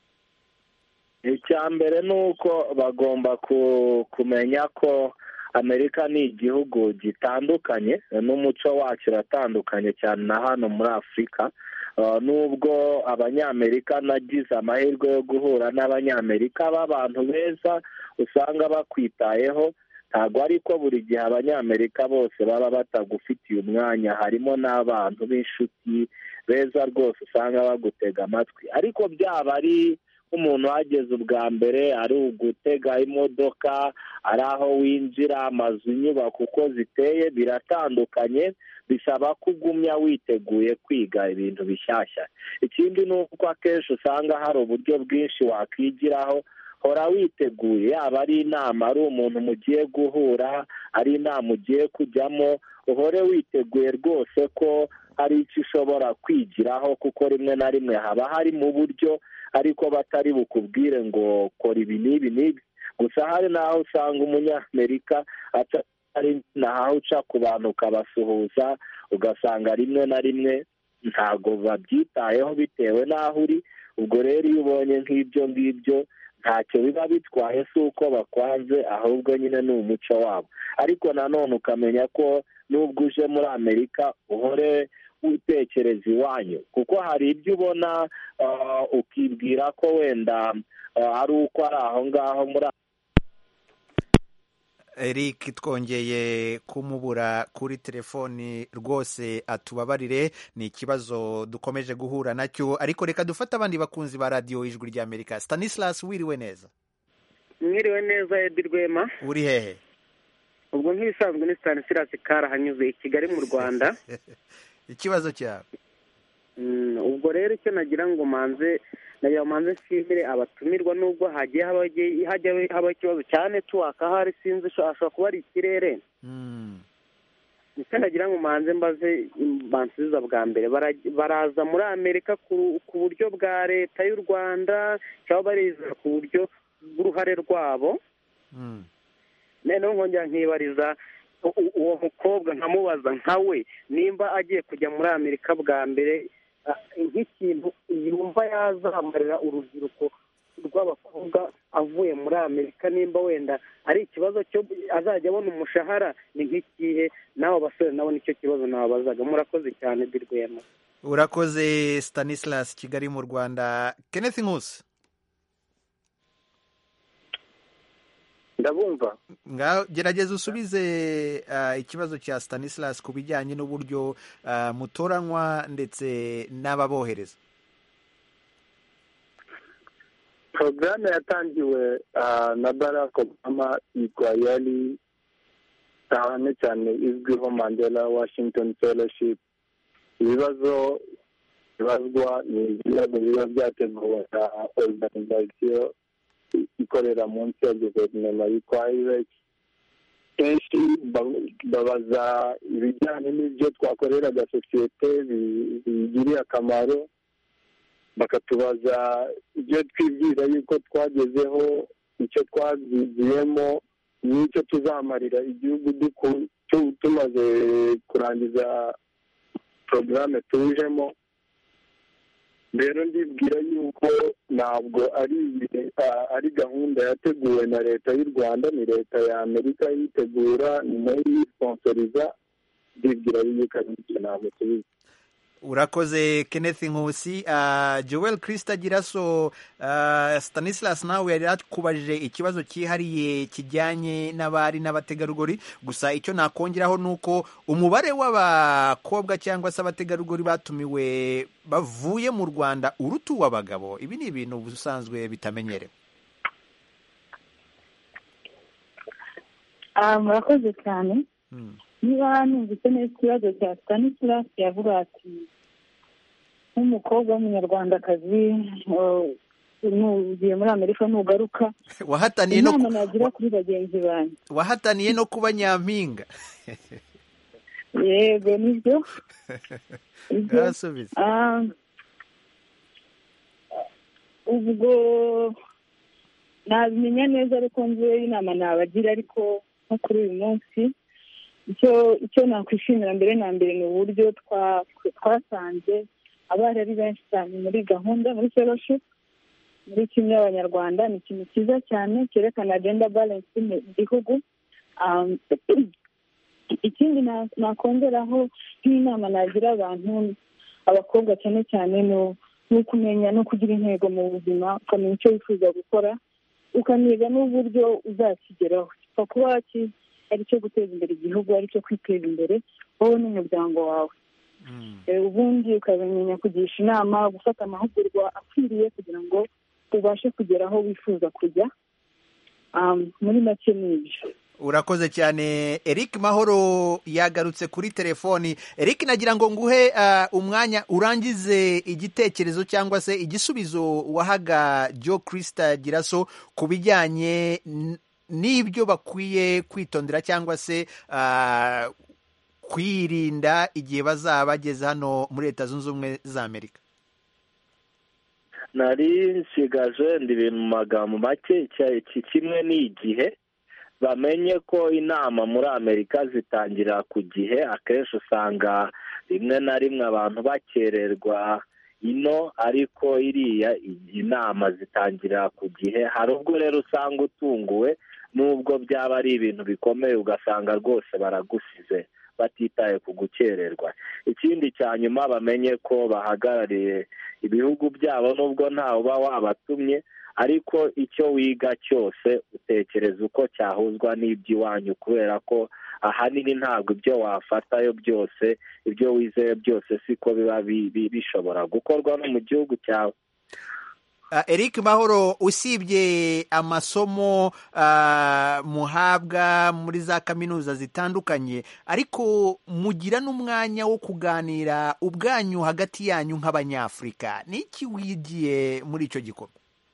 icya mbere ni uko bagomba kumenya ko Amerika ni igihugu gitandukanye n'umuco wacu uratandukanye cyane na hano muri Afurika. Nubwo abanyamerika nagize amahirwe yo guhura n'abanyamerika b'abantu beza usanga bakwitayeho, ntabwo ariko buri gihe abanyamerika bose baba batagufitiye umwanya. Harimo n'abantu b'inshuti beza rwose usanga bagutega amatwi, ariko byaba ari umuntu wageze ubwa mbere, ari ugutega imodoka, ari aho winjira, amazu, inyubako uko ziteye biratandukanye, bisaba kugumya witeguye kwiga ibintu bishyashya. Ikindi ni uko akenshi usanga hari uburyo bwinshi wakwigiraho, hora witeguye, yaba ari inama, ari umuntu mugiye guhura, ari inama ugiye kujyamo, uhore witeguye rwose ko hari icyo ushobora kwigiraho, kuko rimwe na rimwe haba hari mu buryo ariko batari bukubwire ngo kora ibi n'ibi n'ibi. Gusa hari n'aho usanga umunyamerika atari n'aho uca ku bantu ukabasuhuza, ugasanga rimwe na rimwe ntabwo babyitayeho bitewe n'aho uri. Ubwo rero iyo ubonye nk'ibyo ngibyo ntacyo biba bitwaye, si uko bakwanze, ahubwo nyine ni umuco wabo. Ariko nanone ukamenya ko nubwo uje muri Amerika uhore utekereza iwanyu, kuko hari ibyo ubona ukibwira ko wenda ari uko ari aho ngaho muri. Eric twongeye kumubura kuri telefoni, rwose atubabarire, ni ikibazo dukomeje guhura nacyo, ariko reka dufate abandi bakunzi ba radiyo Ijwi rya Amerika. Stanislas, wiriwe neza? Mwiriwe neza Edi Rwema. Uri hehe? Ubwo nk'ibisanzwe ni Stanislas Karahanyuze i Kigali mu Rwanda. Ikibazo cyawe? Ubwo rero icyo nagira ngo manze nagira manze nshimire abatumirwa, nubwo hagiye hajya haba ikibazo cyane tuwaka hari sinzi ashobora kuba ari ikirere. Icyo nagira ngo manze mbaze bansubiza bwa mbere, baraza muri Amerika ku buryo bwa leta y'u Rwanda cyangwa bariza ku buryo bw'uruhare rwabo? Noneho nkongera nkibariza uwo mukobwa nkamubaza nkawe nimba agiye kujya muri Amerika bwa mbere, nk'ikintu yumva yazamarira urubyiruko rw'abakobwa avuye muri Amerika, nimba wenda ari ikibazo cyo azajya abona umushahara, ni nk'ikihe? N'abo basore nabo nicyo kibazo nababazaga. Murakoze cyane Dirwema. Urakoze Stanislas, Kigali mu Rwanda. Kenneth Nkusi, ndabumva. ngaho gerageza usubize uh, ikibazo cya Stanislas ku bijyanye n'uburyo uh, mutoranywa ndetse n'ababohereza. Porogaramu yatangiwe uh, na Barack Obama yitwa yari cyane cyane izwiho Mandela Washington Fellowship. Ibibazo bibazwa ni ibibazo biba byateguwe na organization ikorera munsi ya guverinoma yitwa I R E C. Kenshi babaza ibijyanye n'ibyo twakoreraga sosiyete bigiriye akamaro, bakatubaza ibyo twibwira yuko twagezeho, icyo twabigiyemo, n'icyo tuzamarira igihugu tumaze kurangiza porogaramu tujemo. rero ndibwira yuko ntabwo ari ari gahunda yateguwe na leta y'u Rwanda, ni leta ya Amerika yitegura, ni nayo yisiponsoriza. ndibwira yuko ari ikintu ntabwo tubizi. urakoze Kenneth Nkusi. uh, Joel Krista Giraso, uh, Stanislas nawe yari akubajije ikibazo cyihariye kijyanye n'abari n'abategarugori, gusa icyo nakongeraho nuko umubare w'abakobwa cyangwa se abategarugori batumiwe bavuye mu Rwanda uruta uw'abagabo. Ibi ni ibintu ubusanzwe bitamenyerewe. ah murakoze cyane. hmm. niba numvise neza ikibazo cya Stanislas yavuga ati nk'umukobwa w'umunyarwandakazi nugiye muri Amerika nugaruka wahataniye no inama nagira kuri bagenzi banjye, wahataniye no kuba nyampinga. yego nibyo Yasubiza. Ah, ubwo nabimenya neza ariko nzi inama nabagira, ariko nko kuri uyu munsi icyo icyo nakwishimira mbere na mbere ni uburyo twasanze abari ari benshi cyane muri gahunda, muri fellowship muri kimwe y'abanyarwanda. ni ikintu cyiza cyane cyerekana gender balance mu gihugu. ikindi nakongeraho nk'inama nagira abantu, abakobwa cyane cyane, ni ukumenya no kugira intego mu buzima, ukamenya icyo wifuza gukora, ukaniga n'uburyo uzakigeraho. kuba ari cyo guteza imbere igihugu, ari cyo kwiteza imbere wowe n'umuryango wawe. ubundi ukamenya kugisha inama, gufata amahugurwa akwiriye kugira ngo ubashe kugera aho wifuza kujya. muri make ni ibyo. urakoze cyane. Eric Mahoro yagarutse kuri telefoni. Eric, nagira ngo nguhe uh, umwanya urangize igitekerezo cyangwa se igisubizo wahaga Jo Krista Giraso ku bijyanye n'ibyo bakwiye kwitondera cyangwa se uh, kwirinda igihe bazaba bageze hano muri Leta Zunze Ubumwe za Amerika. nari nsigaje ndi ibintu mu magambo make. iki kimwe ni igihe bamenye ko inama muri Amerika zitangira ku gihe. akenshi usanga rimwe na rimwe abantu bakererwa ino, ariko iriya inama zitangira ku gihe. hari ubwo rero usanga utunguwe nubwo byaba ari ibintu bikomeye, ugasanga rwose baragusize batitaye ku gukererwa. ikindi cya nyuma bamenye ko bahagarariye ibihugu byabo, nubwo ntawe uba wabatumye, ariko icyo wiga cyose utekereza uko cyahuzwa n'iby'iwanyu, kubera ko ahanini ntabwo ibyo wafatayo byose, ibyo wizeye byose siko biba bishobora gukorwa no mu gihugu cyawe. Uh, Eric Mahoro, usibye amasomo uh, muhabwa muri za kaminuza zitandukanye, ariko mugira n'umwanya wo kuganira ubwanyu hagati yanyu nk'Abanyafurika. Ni iki wigiye muri icyo gikorwa?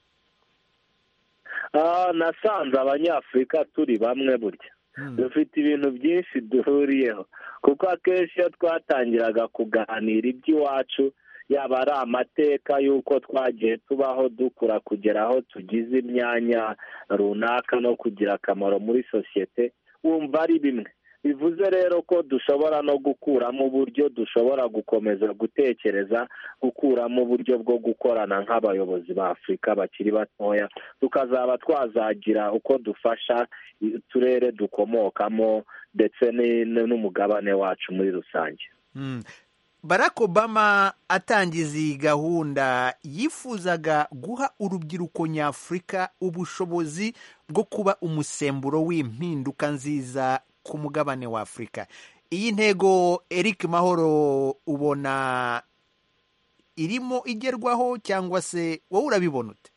Uh, nasanze Abanyafurika turi bamwe burya. Hmm. dufite ibintu byinshi duhuriyeho, kuko akenshi iyo twatangiraga kuganira iby'iwacu, yaba ari amateka y'uko twagiye tubaho dukura kugera aho tugize imyanya runaka no kugira akamaro muri sosiyete, wumva ari bimwe. bivuze rero ko dushobora no gukuramo uburyo dushobora gukomeza gutekereza, gukuramo uburyo bwo gukorana nk'abayobozi ba Afurika bakiri batoya, tukazaba twazagira uko dufasha uturere dukomokamo ndetse n'umugabane wacu muri rusange. Hmm. Barack Obama atangiza iyi gahunda yifuzaga guha urubyiruko nyafurika ubushobozi bwo kuba umusemburo w'impinduka nziza ku mugabane wa Afurika. Iyi ntego Eric Mahoro ubona irimo igerwaho cyangwa se wowe urabibona ute?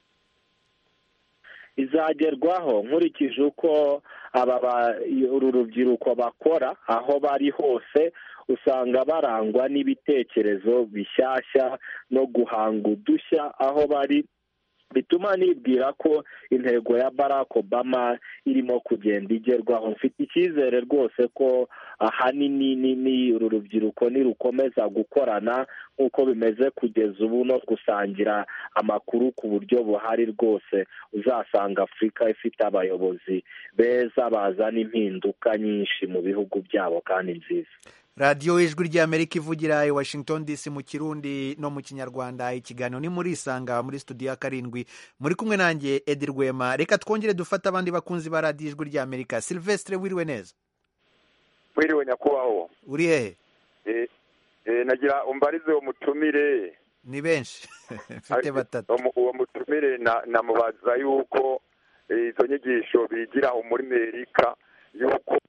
Izagerwaho nkurikije uko aba uru rubyiruko bakora aho bari hose, usanga barangwa n'ibitekerezo bishyashya no guhanga udushya aho bari, bituma nibwira ko intego ya Barack Obama irimo kugenda igerwaho. Mfite icyizere rwose ko ahanini ni uru rubyiruko nirukomeza gukorana nk'uko bimeze kugeza ubu no gusangira amakuru ku buryo buhari rwose, uzasanga Afurika ifite abayobozi beza bazana impinduka nyinshi mu bihugu byabo kandi nziza. radiyo ijwi ry'Amerika ivugira i Washington D C mu Kirundi no mu Kinyarwanda. Ikiganiro ni muri Isanga muri studio ya karindwi, muri kumwe nanjye Edi Rwema. Reka twongere dufate abandi bakunzi ba radiyo ijwi ry'Amerika. Silvestre, wiriwe neza? Wiriwe nyakubahwa. Uri hehe? Eh, eh, nagira umbarize umutumire. Ni benshi mfite batatu. Uwo mutumire na namubaza yuko izo nyigisho bigira muri Amerika yuko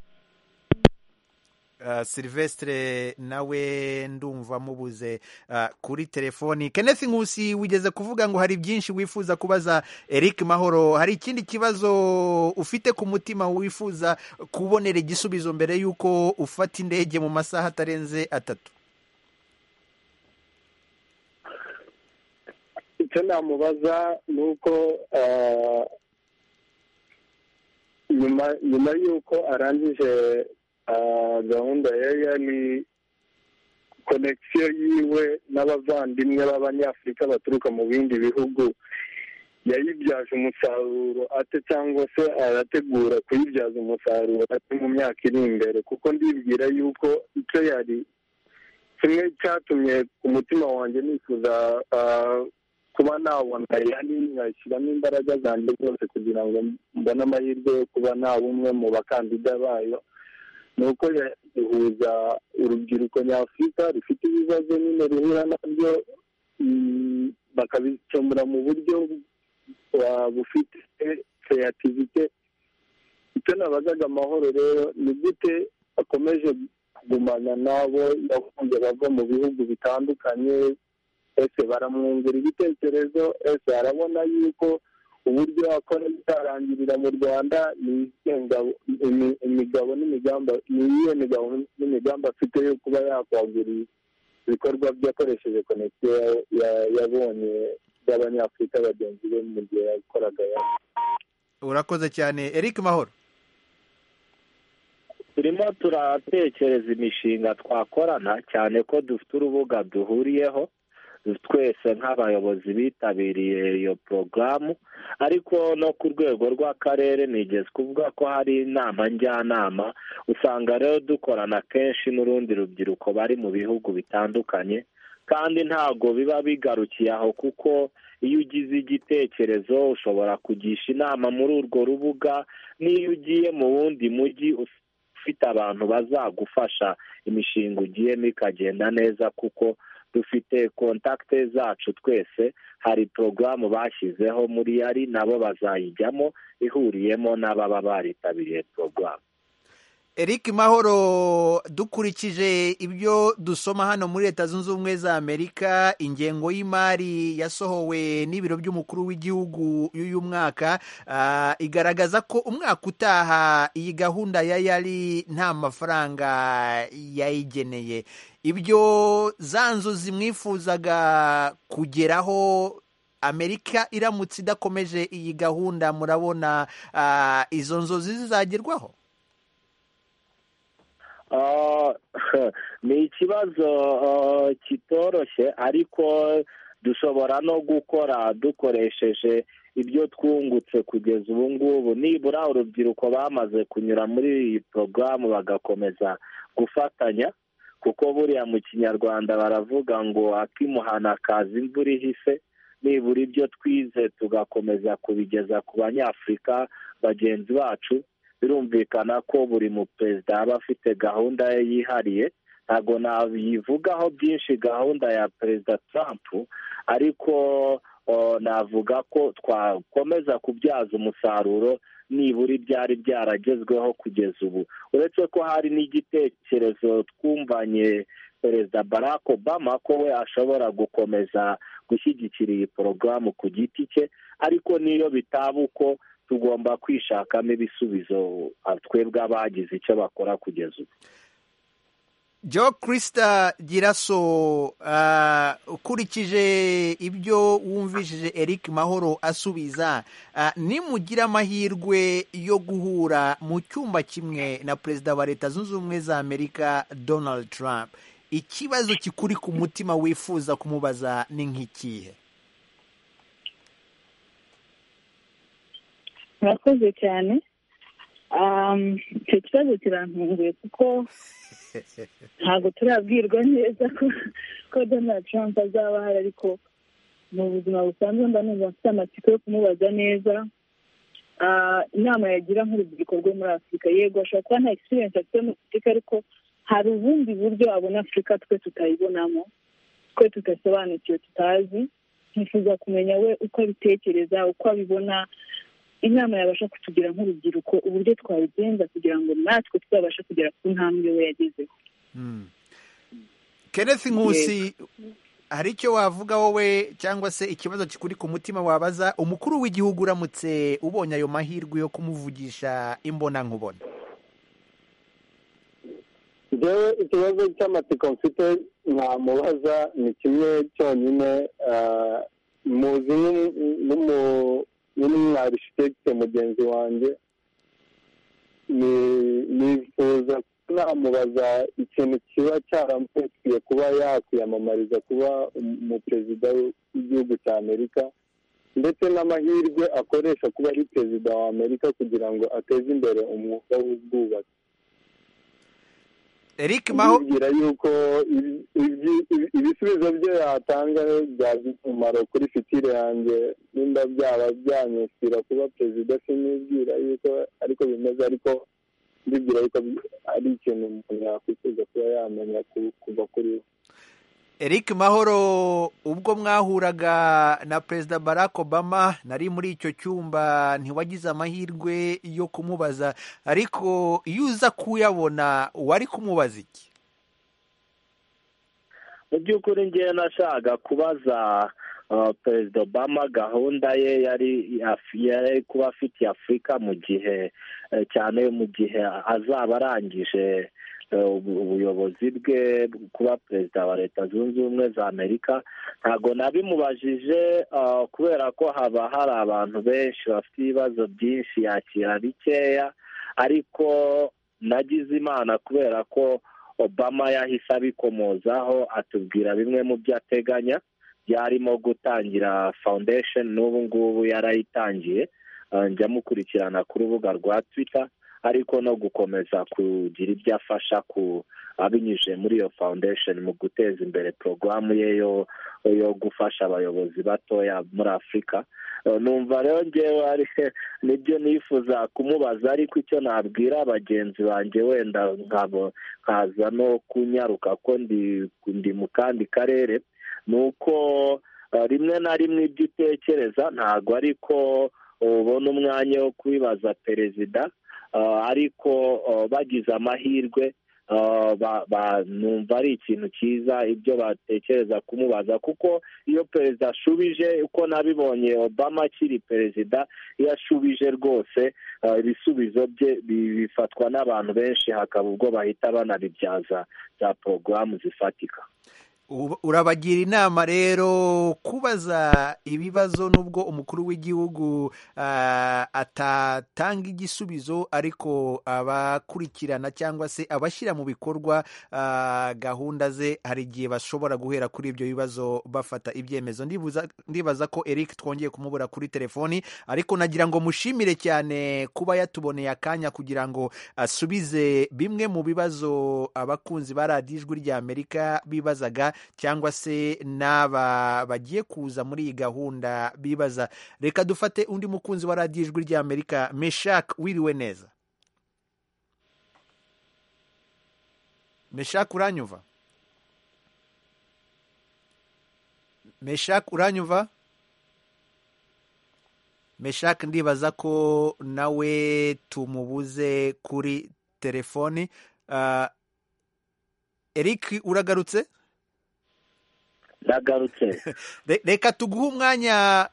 Uh, Silvestre nawe ndumva mubuze uh, kuri telefoni. Kenneth Nkusi, wigeze kuvuga ngo hari byinshi wifuza kubaza Eric Mahoro. Hari ikindi kibazo ufite ku mutima wifuza kubonera igisubizo mbere yuko ufata indege mu masaha atarenze atatu? icyo namubaza ni uko uh, nyuma nyuma y'uko arangije gahunda ya yari konegisiyo yiwe n'abavandimwe b'abanyafurika baturuka mu bindi bihugu, yayibyaje umusaruro ate cyangwa se arategura kuyibyaza umusaruro ate mu myaka iri imbere? Kuko ndibwira yuko icyo yari kimwe cyatumye ku mutima wanjye nifuza kuba nabona yani nkashyiramo imbaraga zanjye zose kugira ngo mbone amahirwe yo kuba naba umwe mu bakandida bayo, ni uko yahuza urubyiruko nyafurika rufite ibibazo nyine ruhura nabyo bakabikemura mu buryo bufite kreativite. icyo nabazaga Amahoro rero ni gute akomeje kugumana nabo yakunze bava mu bihugu bitandukanye, ese baramwungura ibitekerezo, ese arabona yuko uburyo akora bitarangirira mu Rwanda ni imigabo n'imigamba ni iyihe migabo n'imigambi afite yo kuba yakwagura ibikorwa byakoresheje konegisiyo yabonye by'abanyafurika bagenzi be mu gihe yakoraga. Urakoze cyane Eric Mahoro. turimo turatekereza imishinga twakorana, cyane ko dufite urubuga duhuriyeho twese nk'abayobozi bitabiriye iyo porogaramu, ariko no ku rwego rw'akarere nigeze kuvuga ko hari inama njyanama. Usanga rero dukorana kenshi n'urundi rubyiruko bari mu bihugu bitandukanye, kandi ntabwo biba bigarukiye aho, kuko iyo ugize igitekerezo ushobora kugisha inama muri urwo rubuga. n'iyo ugiye mu wundi mujyi ufite abantu bazagufasha, imishinga ugiyemo ikagenda neza, kuko dufite kontakte zacu twese. Hari porogaramu bashyizeho muri yari nabo bazayijyamo ihuriyemo n'ababa baritabiriye porogaramu. Eric Mahoro, dukurikije ibyo dusoma hano muri Leta Zunze Ubumwe za Amerika, ingengo y'imari yasohowe n'ibiro by'umukuru w'igihugu y'uyu mwaka uh, igaragaza ko umwaka utaha iyi gahunda ya yari nta mafaranga yayigeneye. Ibyo za nzozi mwifuzaga kugeraho Amerika iramutse idakomeje iyi gahunda, murabona uh, izo nzozi zizagerwaho? ni ikibazo kitoroshye, ariko dushobora no gukora dukoresheje ibyo twungutse kugeza ubu ngubu. Nibura urubyiruko bamaze kunyura muri iyi porogaramu bagakomeza gufatanya, kuko buriya mu Kinyarwanda baravuga ngo akimuhana kaza imvura ihise. Nibura ibyo twize tugakomeza kubigeza ku banyafurika bagenzi bacu, birumvikana ko buri mu perezida aba afite gahunda ye yihariye. Ntabwo nabivugaho byinshi gahunda ya perezida Trump, ariko navuga ko twakomeza kubyaza umusaruro nibura ibyari byaragezweho kugeza ubu. Uretse ko hari n'igitekerezo twumvanye perezida Barack Obama ko we ashobora gukomeza gushyigikira iyi porogaramu ku giti cye, ariko niyo bitaba uko tugomba kwishakamo ibisubizo twebwe abagize icyo bakora kugeza ubu. Jo Krista Giraso, uh, ukurikije ibyo wumvishije Eric Mahoro asubiza, uh, nimugira amahirwe yo guhura mu cyumba kimwe na perezida wa Leta Zunze Ubumwe za Amerika Donald Trump, ikibazo kikuri ku mutima wifuza kumubaza ni nk'ikihe? murakoze cyane. icyo kibazo kirantunguye kuko ntabwo turabwirwa neza ko ko Donald Trump azaba ahari, ariko mu buzima busanzwe mba numva mfite amatsiko yo kumubaza neza inama yagira nk'urubyiruko rwo muri Afurika. Yego ashobora kuba nta experience afite muri Afurika, ariko hari ubundi buryo abona Afurika twe tutayibonamo, twe tudasobanukiwe, tutazi. Nkifuza kumenya we uko abitekereza, uko abibona, inama yabasha kutugira nk'urubyiruko uburyo twabigenza kugira ngo natwe tuzabashe kugera ku ntambwe we yagezeho. Kenneth Nkusi, hari icyo wavuga wowe cyangwa se ikibazo kikuri ku mutima wabaza umukuru w'igihugu uramutse ubonye ayo mahirwe yo kumuvugisha imbona nkubona? njyewe ikibazo cy'amatsiko mfite namubaza ni kimwe cyonyine. muzi n'umwarishitecte mugenzi wanjye, nifuza namubaza ikintu kiba cyaramutwiye kuba yakwiyamamariza kuba umuperezida w'igihugu cya Amerika, ndetse n'amahirwe akoresha kuba ari perezida wa Amerika kugira ngo ateze imbere umwuga w'ubwubatsi. Eric Mahoro bigira yuko ibisubizo bye yatanga byagize umumaro kuri fitire yanjye, nimba byaba byanyishyura kuba perezida sinibwira yuko ariko bimeze, ariko ndibwira yuko ari ikintu umuntu yakwifuza kuba yamenya kuva kuri we. Eric Mahoro, ubwo mwahuraga na Perezida Barack Obama nari muri icyo cyumba, ntiwagize amahirwe yo kumubaza, ariko iyo uza kuyabona wari kumubaza iki? Mu by'ukuri ngewe nashaka kubaza Perezida Obama gahunda ye yari yari kuba afitiye Afurika mu gihe cyane mu gihe azaba arangije ubuyobozi bwe kuba perezida wa Leta Zunze Ubumwe za Amerika. Ntabwo nabimubajije kubera ko haba hari abantu benshi bafite ibibazo byinshi yakira bikeya, ariko nagize imana kubera ko Obama yahise abikomozaho atubwira bimwe mu byo ateganya, byarimo gutangira foundation, n'ubu ngubu yarayitangiye, njya mukurikirana ku rubuga rwa Twitter, ariko no gukomeza kugira ibyo afasha ku abinyujije muri iyo foundation mu guteza imbere porogaramu ye yo yo gufasha abayobozi batoya muri Afurika. Numva rero ngewe nibyo nifuza kumubaza, ariko icyo nabwira bagenzi banjye wenda nkabo nkaza no kunyaruka ko ndi ndi mu kandi karere, nuko rimwe na rimwe ibyo utekereza ntabwo ariko ubona umwanya wo kwibaza perezida, ariko bagize amahirwe numva ari ikintu cyiza ibyo batekereza kumubaza, kuko iyo perezida ashubije, uko nabibonye Obama akiri perezida, iyo ashubije rwose ibisubizo bye bifatwa n'abantu benshi, hakaba ubwo bahita banabibyaza za porogaramu zifatika. Urabagira inama rero kubaza ibibazo, nubwo umukuru w'igihugu atatanga igisubizo, ariko abakurikirana cyangwa se abashyira mu bikorwa gahunda ze, hari igihe bashobora guhera kuri ibyo bibazo bafata ibyemezo. Ndibaza ko Eric twongeye kumubura kuri telefoni, ariko nagira ngo mushimire cyane kuba yatuboneye akanya kugira ngo asubize bimwe mu bibazo abakunzi ba radiyo Ijwi ry'Amerika bibazaga, cyangwa se n'aba bagiye kuza muri iyi gahunda bibaza. Reka dufate undi mukunzi wa radiyo Ijwi ry'Amerika. Meshak, wiriwe neza? Meshak, uranyumva? Meshak, uranyumva? Meshak, ndibaza ko nawe tumubuze kuri telefoni. uh, Eric, uragarutse? Ndagarutse. Reka tuguhe umwanya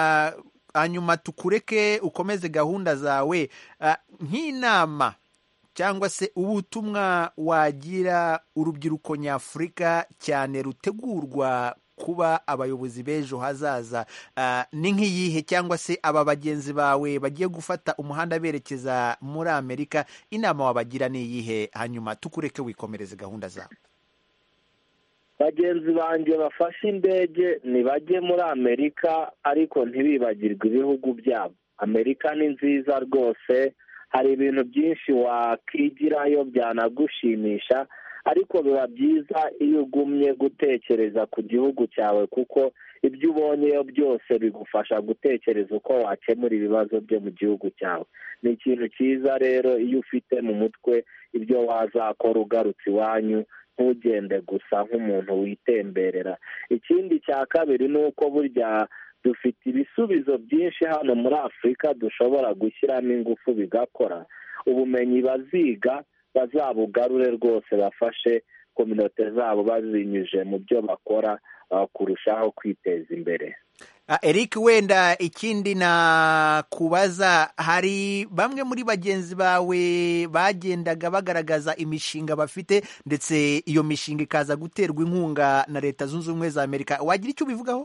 hanyuma tukureke ukomeze gahunda zawe. Nk'inama cyangwa se ubutumwa wagira urubyiruko nyafurika cyane rutegurwa kuba abayobozi b'ejo hazaza, uh, ni nk'iyihe? Cyangwa se aba bagenzi bawe bagiye gufata umuhanda berekeza muri Amerika, inama wabagira ni iyihe? Hanyuma tukureke wikomereze gahunda zawe. bagenzi banjye bafashe indege ntibajye muri Amerika, ariko ntibibagirwe ibihugu byabo. Amerika ni nziza rwose, hari ibintu byinshi wakigirayo byanagushimisha, ariko biba byiza iyo ugumye gutekereza ku gihugu cyawe, kuko ibyo ubonyeyo byose bigufasha gutekereza uko wakemura ibibazo byo mu gihugu cyawe. Ni ikintu cyiza rero iyo ufite mu mutwe ibyo wazakora ugarutse iwanyu, ntugende gusa nk'umuntu witemberera. Ikindi cya kabiri ni uko burya dufite ibisubizo byinshi hano muri Afurika dushobora gushyiramo ingufu bigakora. Ubumenyi baziga bazabugarure rwose, bafashe kominote zabo bazinyuje mu byo bakora, uh, kurushaho kwiteza imbere. Uh, Eric, wenda ikindi na kubaza, hari bamwe muri bagenzi bawe bagendaga bagaragaza imishinga bafite, ndetse iyo mishinga ikaza guterwa inkunga na Leta Zunze Ubumwe za Amerika. Wagira icyo ubivugaho?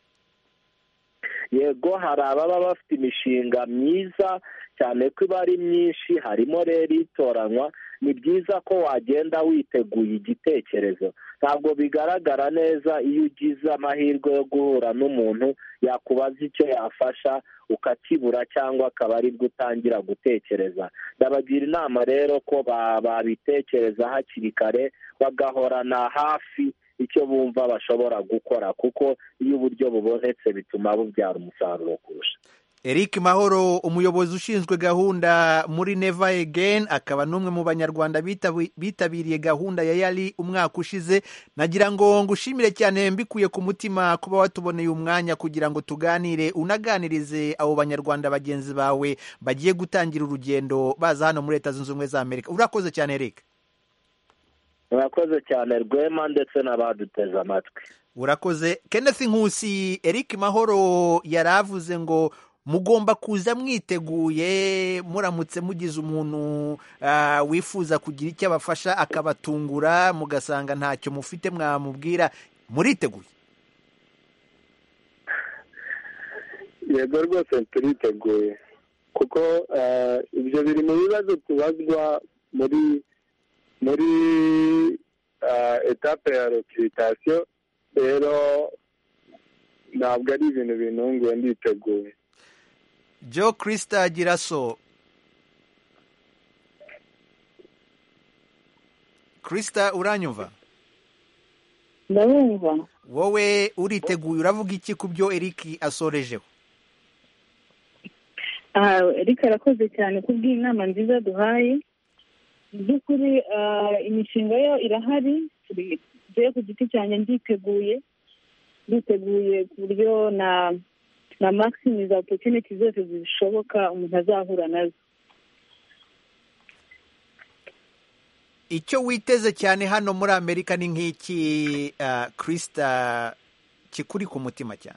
Yego, hari ababa bafite imishinga myiza cyane ko iba ari myinshi, harimo rero itoranywa. Ni byiza ko wagenda witeguye igitekerezo. Ntabwo bigaragara neza iyo ugize amahirwe yo guhura n'umuntu yakubaza icyo yafasha ukakibura, cyangwa akaba ari bwo utangira gutekereza. Ndabagira inama rero ko babitekereza hakiri kare, bagahorana hafi icyo bumva bashobora gukora, kuko iyo uburyo bubonetse bituma bubyara umusaruro kurusha. Eric Mahoro, umuyobozi ushinzwe gahunda muri Never Again, akaba n'umwe mu banyarwanda bitabiriye gahunda ya Yali umwaka ushize. Nagira ngo ngushimire cyane mbikuye ku mutima kuba watuboneye umwanya kugira ngo tuganire, unaganirize abo banyarwanda bagenzi bawe bagiye gutangira urugendo baza hano muri Leta Zunze Ubumwe za Amerika. Urakoze cyane Eric. Urakoze cyane Rwema, ndetse n'abaduteze amatwi. Urakoze. Kenneth Nkusi, Eric Mahoro yaravuze ngo mugomba kuza mwiteguye, muramutse mugize umuntu uh, wifuza kugira icyo abafasha akabatungura, mugasanga ntacyo mufite mwamubwira, muriteguye? Yego rwose turiteguye, kuko uh, ibyo biri mu bibazo tubazwa muri muri uh, etape ya recrutation. Rero ntabwo ari ibintu bintunguye, nditeguye. Jo Krista Giraso. Krista, uranyumva? Ndabumva. Wowe uriteguye, uravuga iki ku byo Eric asorejeho? Ah, Eric arakoze cyane kubwira inama nziza duhaye. Byukuri uh, imishinga yo irahari, turi ku giti cyanjye nditeguye. Nditeguye ku buryo na na maximize opportunity zose zishoboka umuntu azahura nazo. Icyo witeze cyane hano muri Amerika ni nk'iki, uh, Krista, kikuri ku mutima cyane?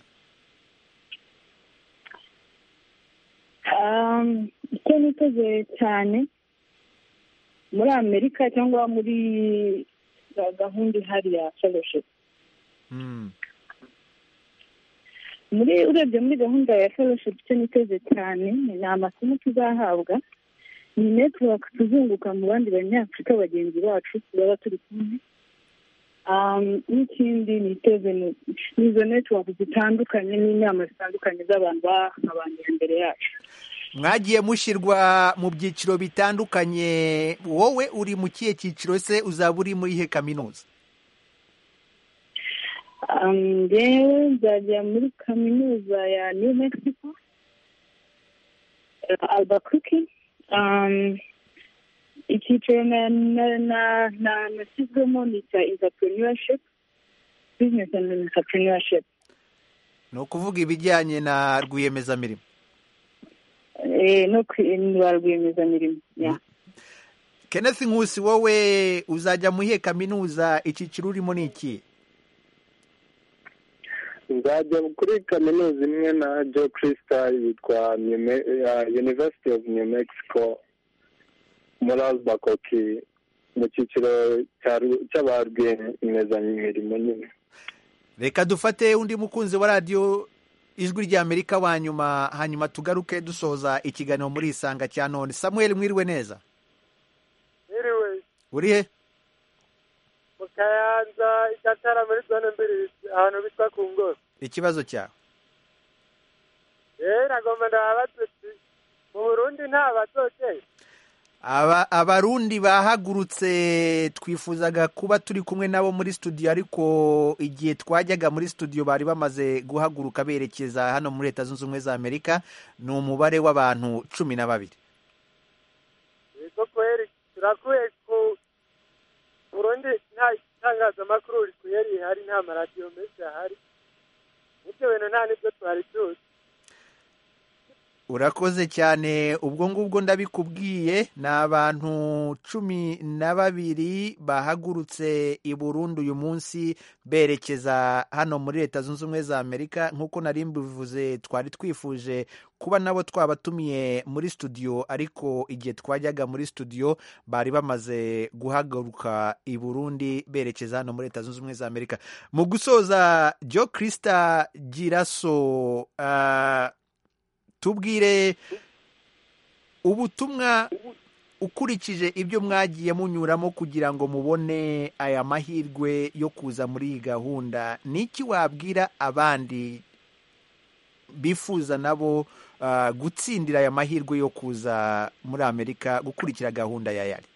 Um, icyo niteze cyane muri Amerika cyangwa muri gahunda ihari ya fellowship. Mm. Muri urebye muri gahunda ya fellowship icyo niteze cyane ni amasomo tuzahabwa, ni network tuzunguka mu bandi banyafurika bagenzi bacu baba turi kumwe. Um, n'ikindi niteze nizo network zitandukanye n'inama zitandukanye z'abantu babanye imbere yacu. Mwagiye mushyirwa mu byiciro bitandukanye, wowe uri mu kihe cyiciro se? Uzaba uri muri he kaminuza? Um, Ngewe nzajya muri kaminuza ya New Mexico, uh, Albuquerque. Um, icyiciro na na na na nasizwemo ni cya entrepreneurship, business and entrepreneurship. Ni ukuvuga ibijyanye na rwiyemezamirimo? Eh, no kwa rwiyemezamirimo, yeah. Kenneth Nkusi, wowe uzajya mu he kaminuza, icyiciro urimo ni iki? Nzajya kuri kaminuza imwe na Jo Krista, yitwa University of New Mexico. muri albakoki mu cyiciro cy'aba rwiyemezamirimo nyine. Reka dufate undi mukunzi wa radiyo ijwi rya Amerika wa nyuma, hanyuma tugaruke dusoza ikiganiro muri Isanga cya none. Samuel, mwiriwe neza? Mwiriwe. Uri he? Mu Kayanza icyatara muri zone mbiri ahantu bitwa ku Ngoro. Ikibazo cyawe? Eh, nagomba ndabatse mu Burundi nta batokeye. Aba abarundi bahagurutse twifuzaga kuba turi kumwe nabo muri studio, ariko igihe twajyaga muri studio bari bamaze guhaguruka berekeza hano muri Leta Zunze Ubumwe za Amerika. Ni umubare w'abantu cumi na babiri. Yego kweri turakuye ku Burundi nta itangazamakuru rikuyeri hari nta maradiyo menshi ahari. Ibyo bintu nta nibyo twari tuzi. Urakoze cyane. Ubwo ngubwo ndabikubwiye, ni abantu cumi na babiri bahagurutse i Burundi uyu munsi berekeza hano muri Leta Zunze Ubumwe za Amerika. Nk'uko nari mbivuze, twari twifuje kuba nabo twabatumiye muri studio, ariko igihe twajyaga muri studio bari bamaze guhaguruka i Burundi berekeza hano muri Leta Zunze Ubumwe za Amerika. Mu gusoza, Jo Krista Giraso, uh, tubwire ubutumwa ukurikije ibyo mwagiye munyuramo kugira ngo mubone aya mahirwe yo kuza muri iyi gahunda. Niki wabwira abandi bifuza nabo uh, gutsindira aya mahirwe yo kuza muri Amerika gukurikira gahunda ya yari?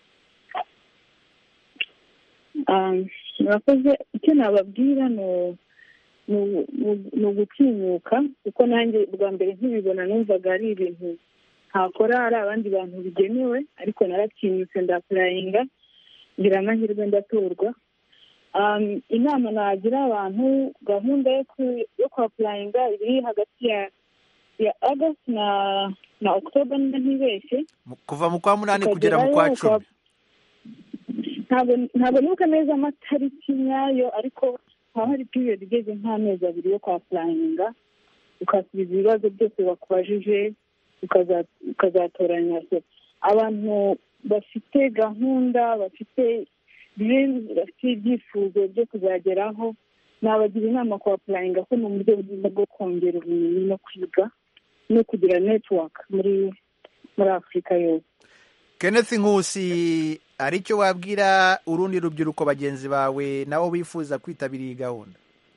Um, murakoze. Icyo nababwira no ni ugutinyuka, kuko nanjye bwa mbere nkibibona numvaga ari ibintu ntakora, ari abandi bantu bigenewe, ariko naratinyutse ndapurayinga ngira amahirwe ndatorwa. Inama nagira abantu, gahunda yo kwapurayinga iri hagati ya ya August na na October niba ntibeshye, kuva mu kwa munani kugera mu kwa cumi. ntabwo ntabwo nibuka neza amatariki nyayo, ariko haba hari period igeze nk'amezi abiri yo kwapurayinga, ukasubiza ibibazo byose bakubajije, ukazatoranya. Abantu bafite gahunda, bafite bafite ibyifuzo byo kuzageraho, nabagira inama kwapurayinga ko ni uburyo bwiza bwo kongera ubumenyi no kwiga no kugira network muri muri Afurika yose. Kenneth Nkusi, hari icyo wabwira urundi rubyiruko bagenzi bawe nabo bifuza kwitabira iyi gahunda?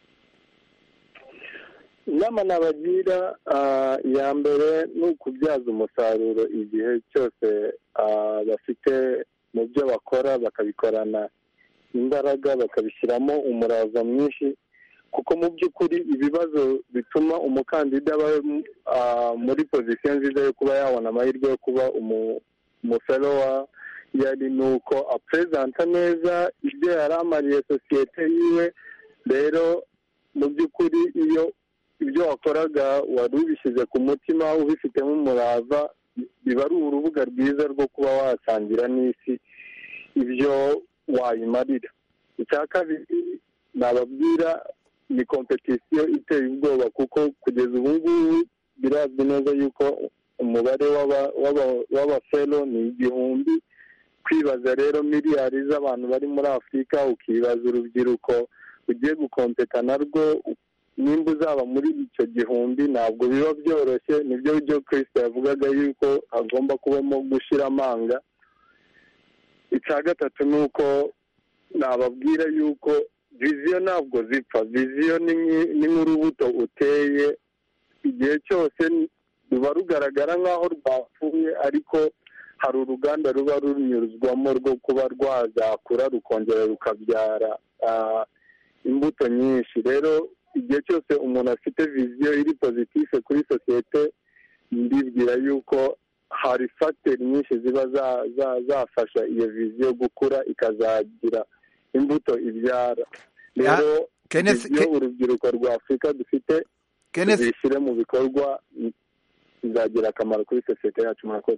inama nabagira, ya mbere ni ukubyaza umusaruro igihe cyose bafite mu byo bakora, bakabikorana imbaraga, bakabishyiramo umurava mwinshi, kuko mu by'ukuri ibibazo bituma umukandida aba muri pozisiyo nziza yo kuba yabona amahirwe yo kuba umufelo yari ni uko apresenta neza ibyo yari amariye sosiyete yiwe. Rero mu by'ukuri iyo ibyo wakoraga wari ubishyize ku mutima, ubifitemo umurava, biba ari urubuga rwiza rwo kuba wasangira n'isi ibyo wayimarira. Icya kabiri nababwira ni kompetisiyo iteye ubwoba, kuko kugeza ubu ngubu birazwi neza yuko umubare w'abafelo ni igihumbi. Kwibaza rero miliyari z'abantu bari muri Afurika, ukibaza urubyiruko ugiye gukompeta narwo, nimba uzaba muri icyo gihumbi ntabwo biba byoroshye. Nibyo byo Kristo yavugaga yuko agomba kubamo gushyira amanga. Icya gatatu ni uko nababwira yuko viziyo ntabwo zipfa. Viziyo ni nk'urubuto uteye, igihe cyose ruba rugaragara nk'aho rwapfuye, ariko hari uruganda ruba runyuzwamo rwo kuba rwazakura rukongera rukabyara imbuto nyinshi. Rero igihe cyose umuntu afite viziyo iri pozitife kuri sosiyete, ndibwira yuko hari fagiteri nyinshi ziba zafasha iyo viziyo gukura ikazagira imbuto ibyara. Rero viziyo urubyiruko rwa Afurika dufite tuzishyire mu bikorwa, bizagira akamaro kuri sosiyete yacu. Murakoze.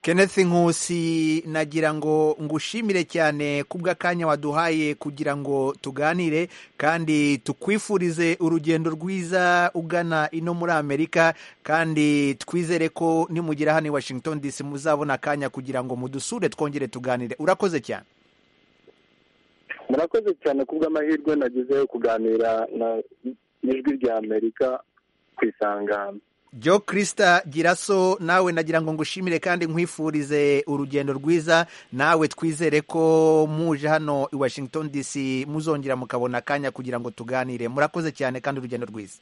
Kenneth Nkusi, nagira ngo ngushimire cyane kubw'akanya waduhaye kugira ngo tuganire kandi tukwifurize urugendo rwiza ugana ino muri Amerika, kandi twizere ko nimugera hano i Washington D C muzabona akanya kugira ngo mudusure twongere tuganire. Urakoze cyane. Murakoze cyane kubw'amahirwe nagize yo kuganira na ijwi rya Amerika ku Isangano. Jo Krista Giraso, nawe nagira ngo ngushimire kandi nkwifurize urugendo rwiza, nawe twizere ko muje hano i Washington D C muzongera mukabona akanya kugira ngo tuganire. Murakoze cyane kandi urugendo rwiza.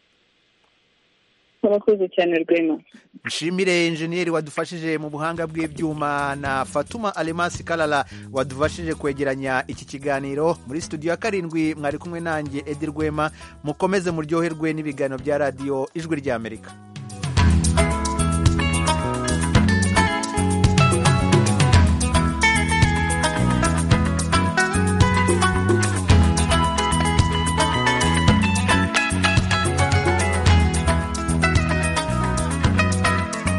Murakoze cyane Rwema. Nshimire engineer wadufashije mu buhanga bw'ibyuma na Fatuma Alemasi Kalala wadufashije kwegeranya iki kiganiro. Muri studio ya karindwi mwari kumwe nanjye Edi Rwema. Mukomeze muryoherwe n'ibiganiro bya radio Ijwi rya Amerika.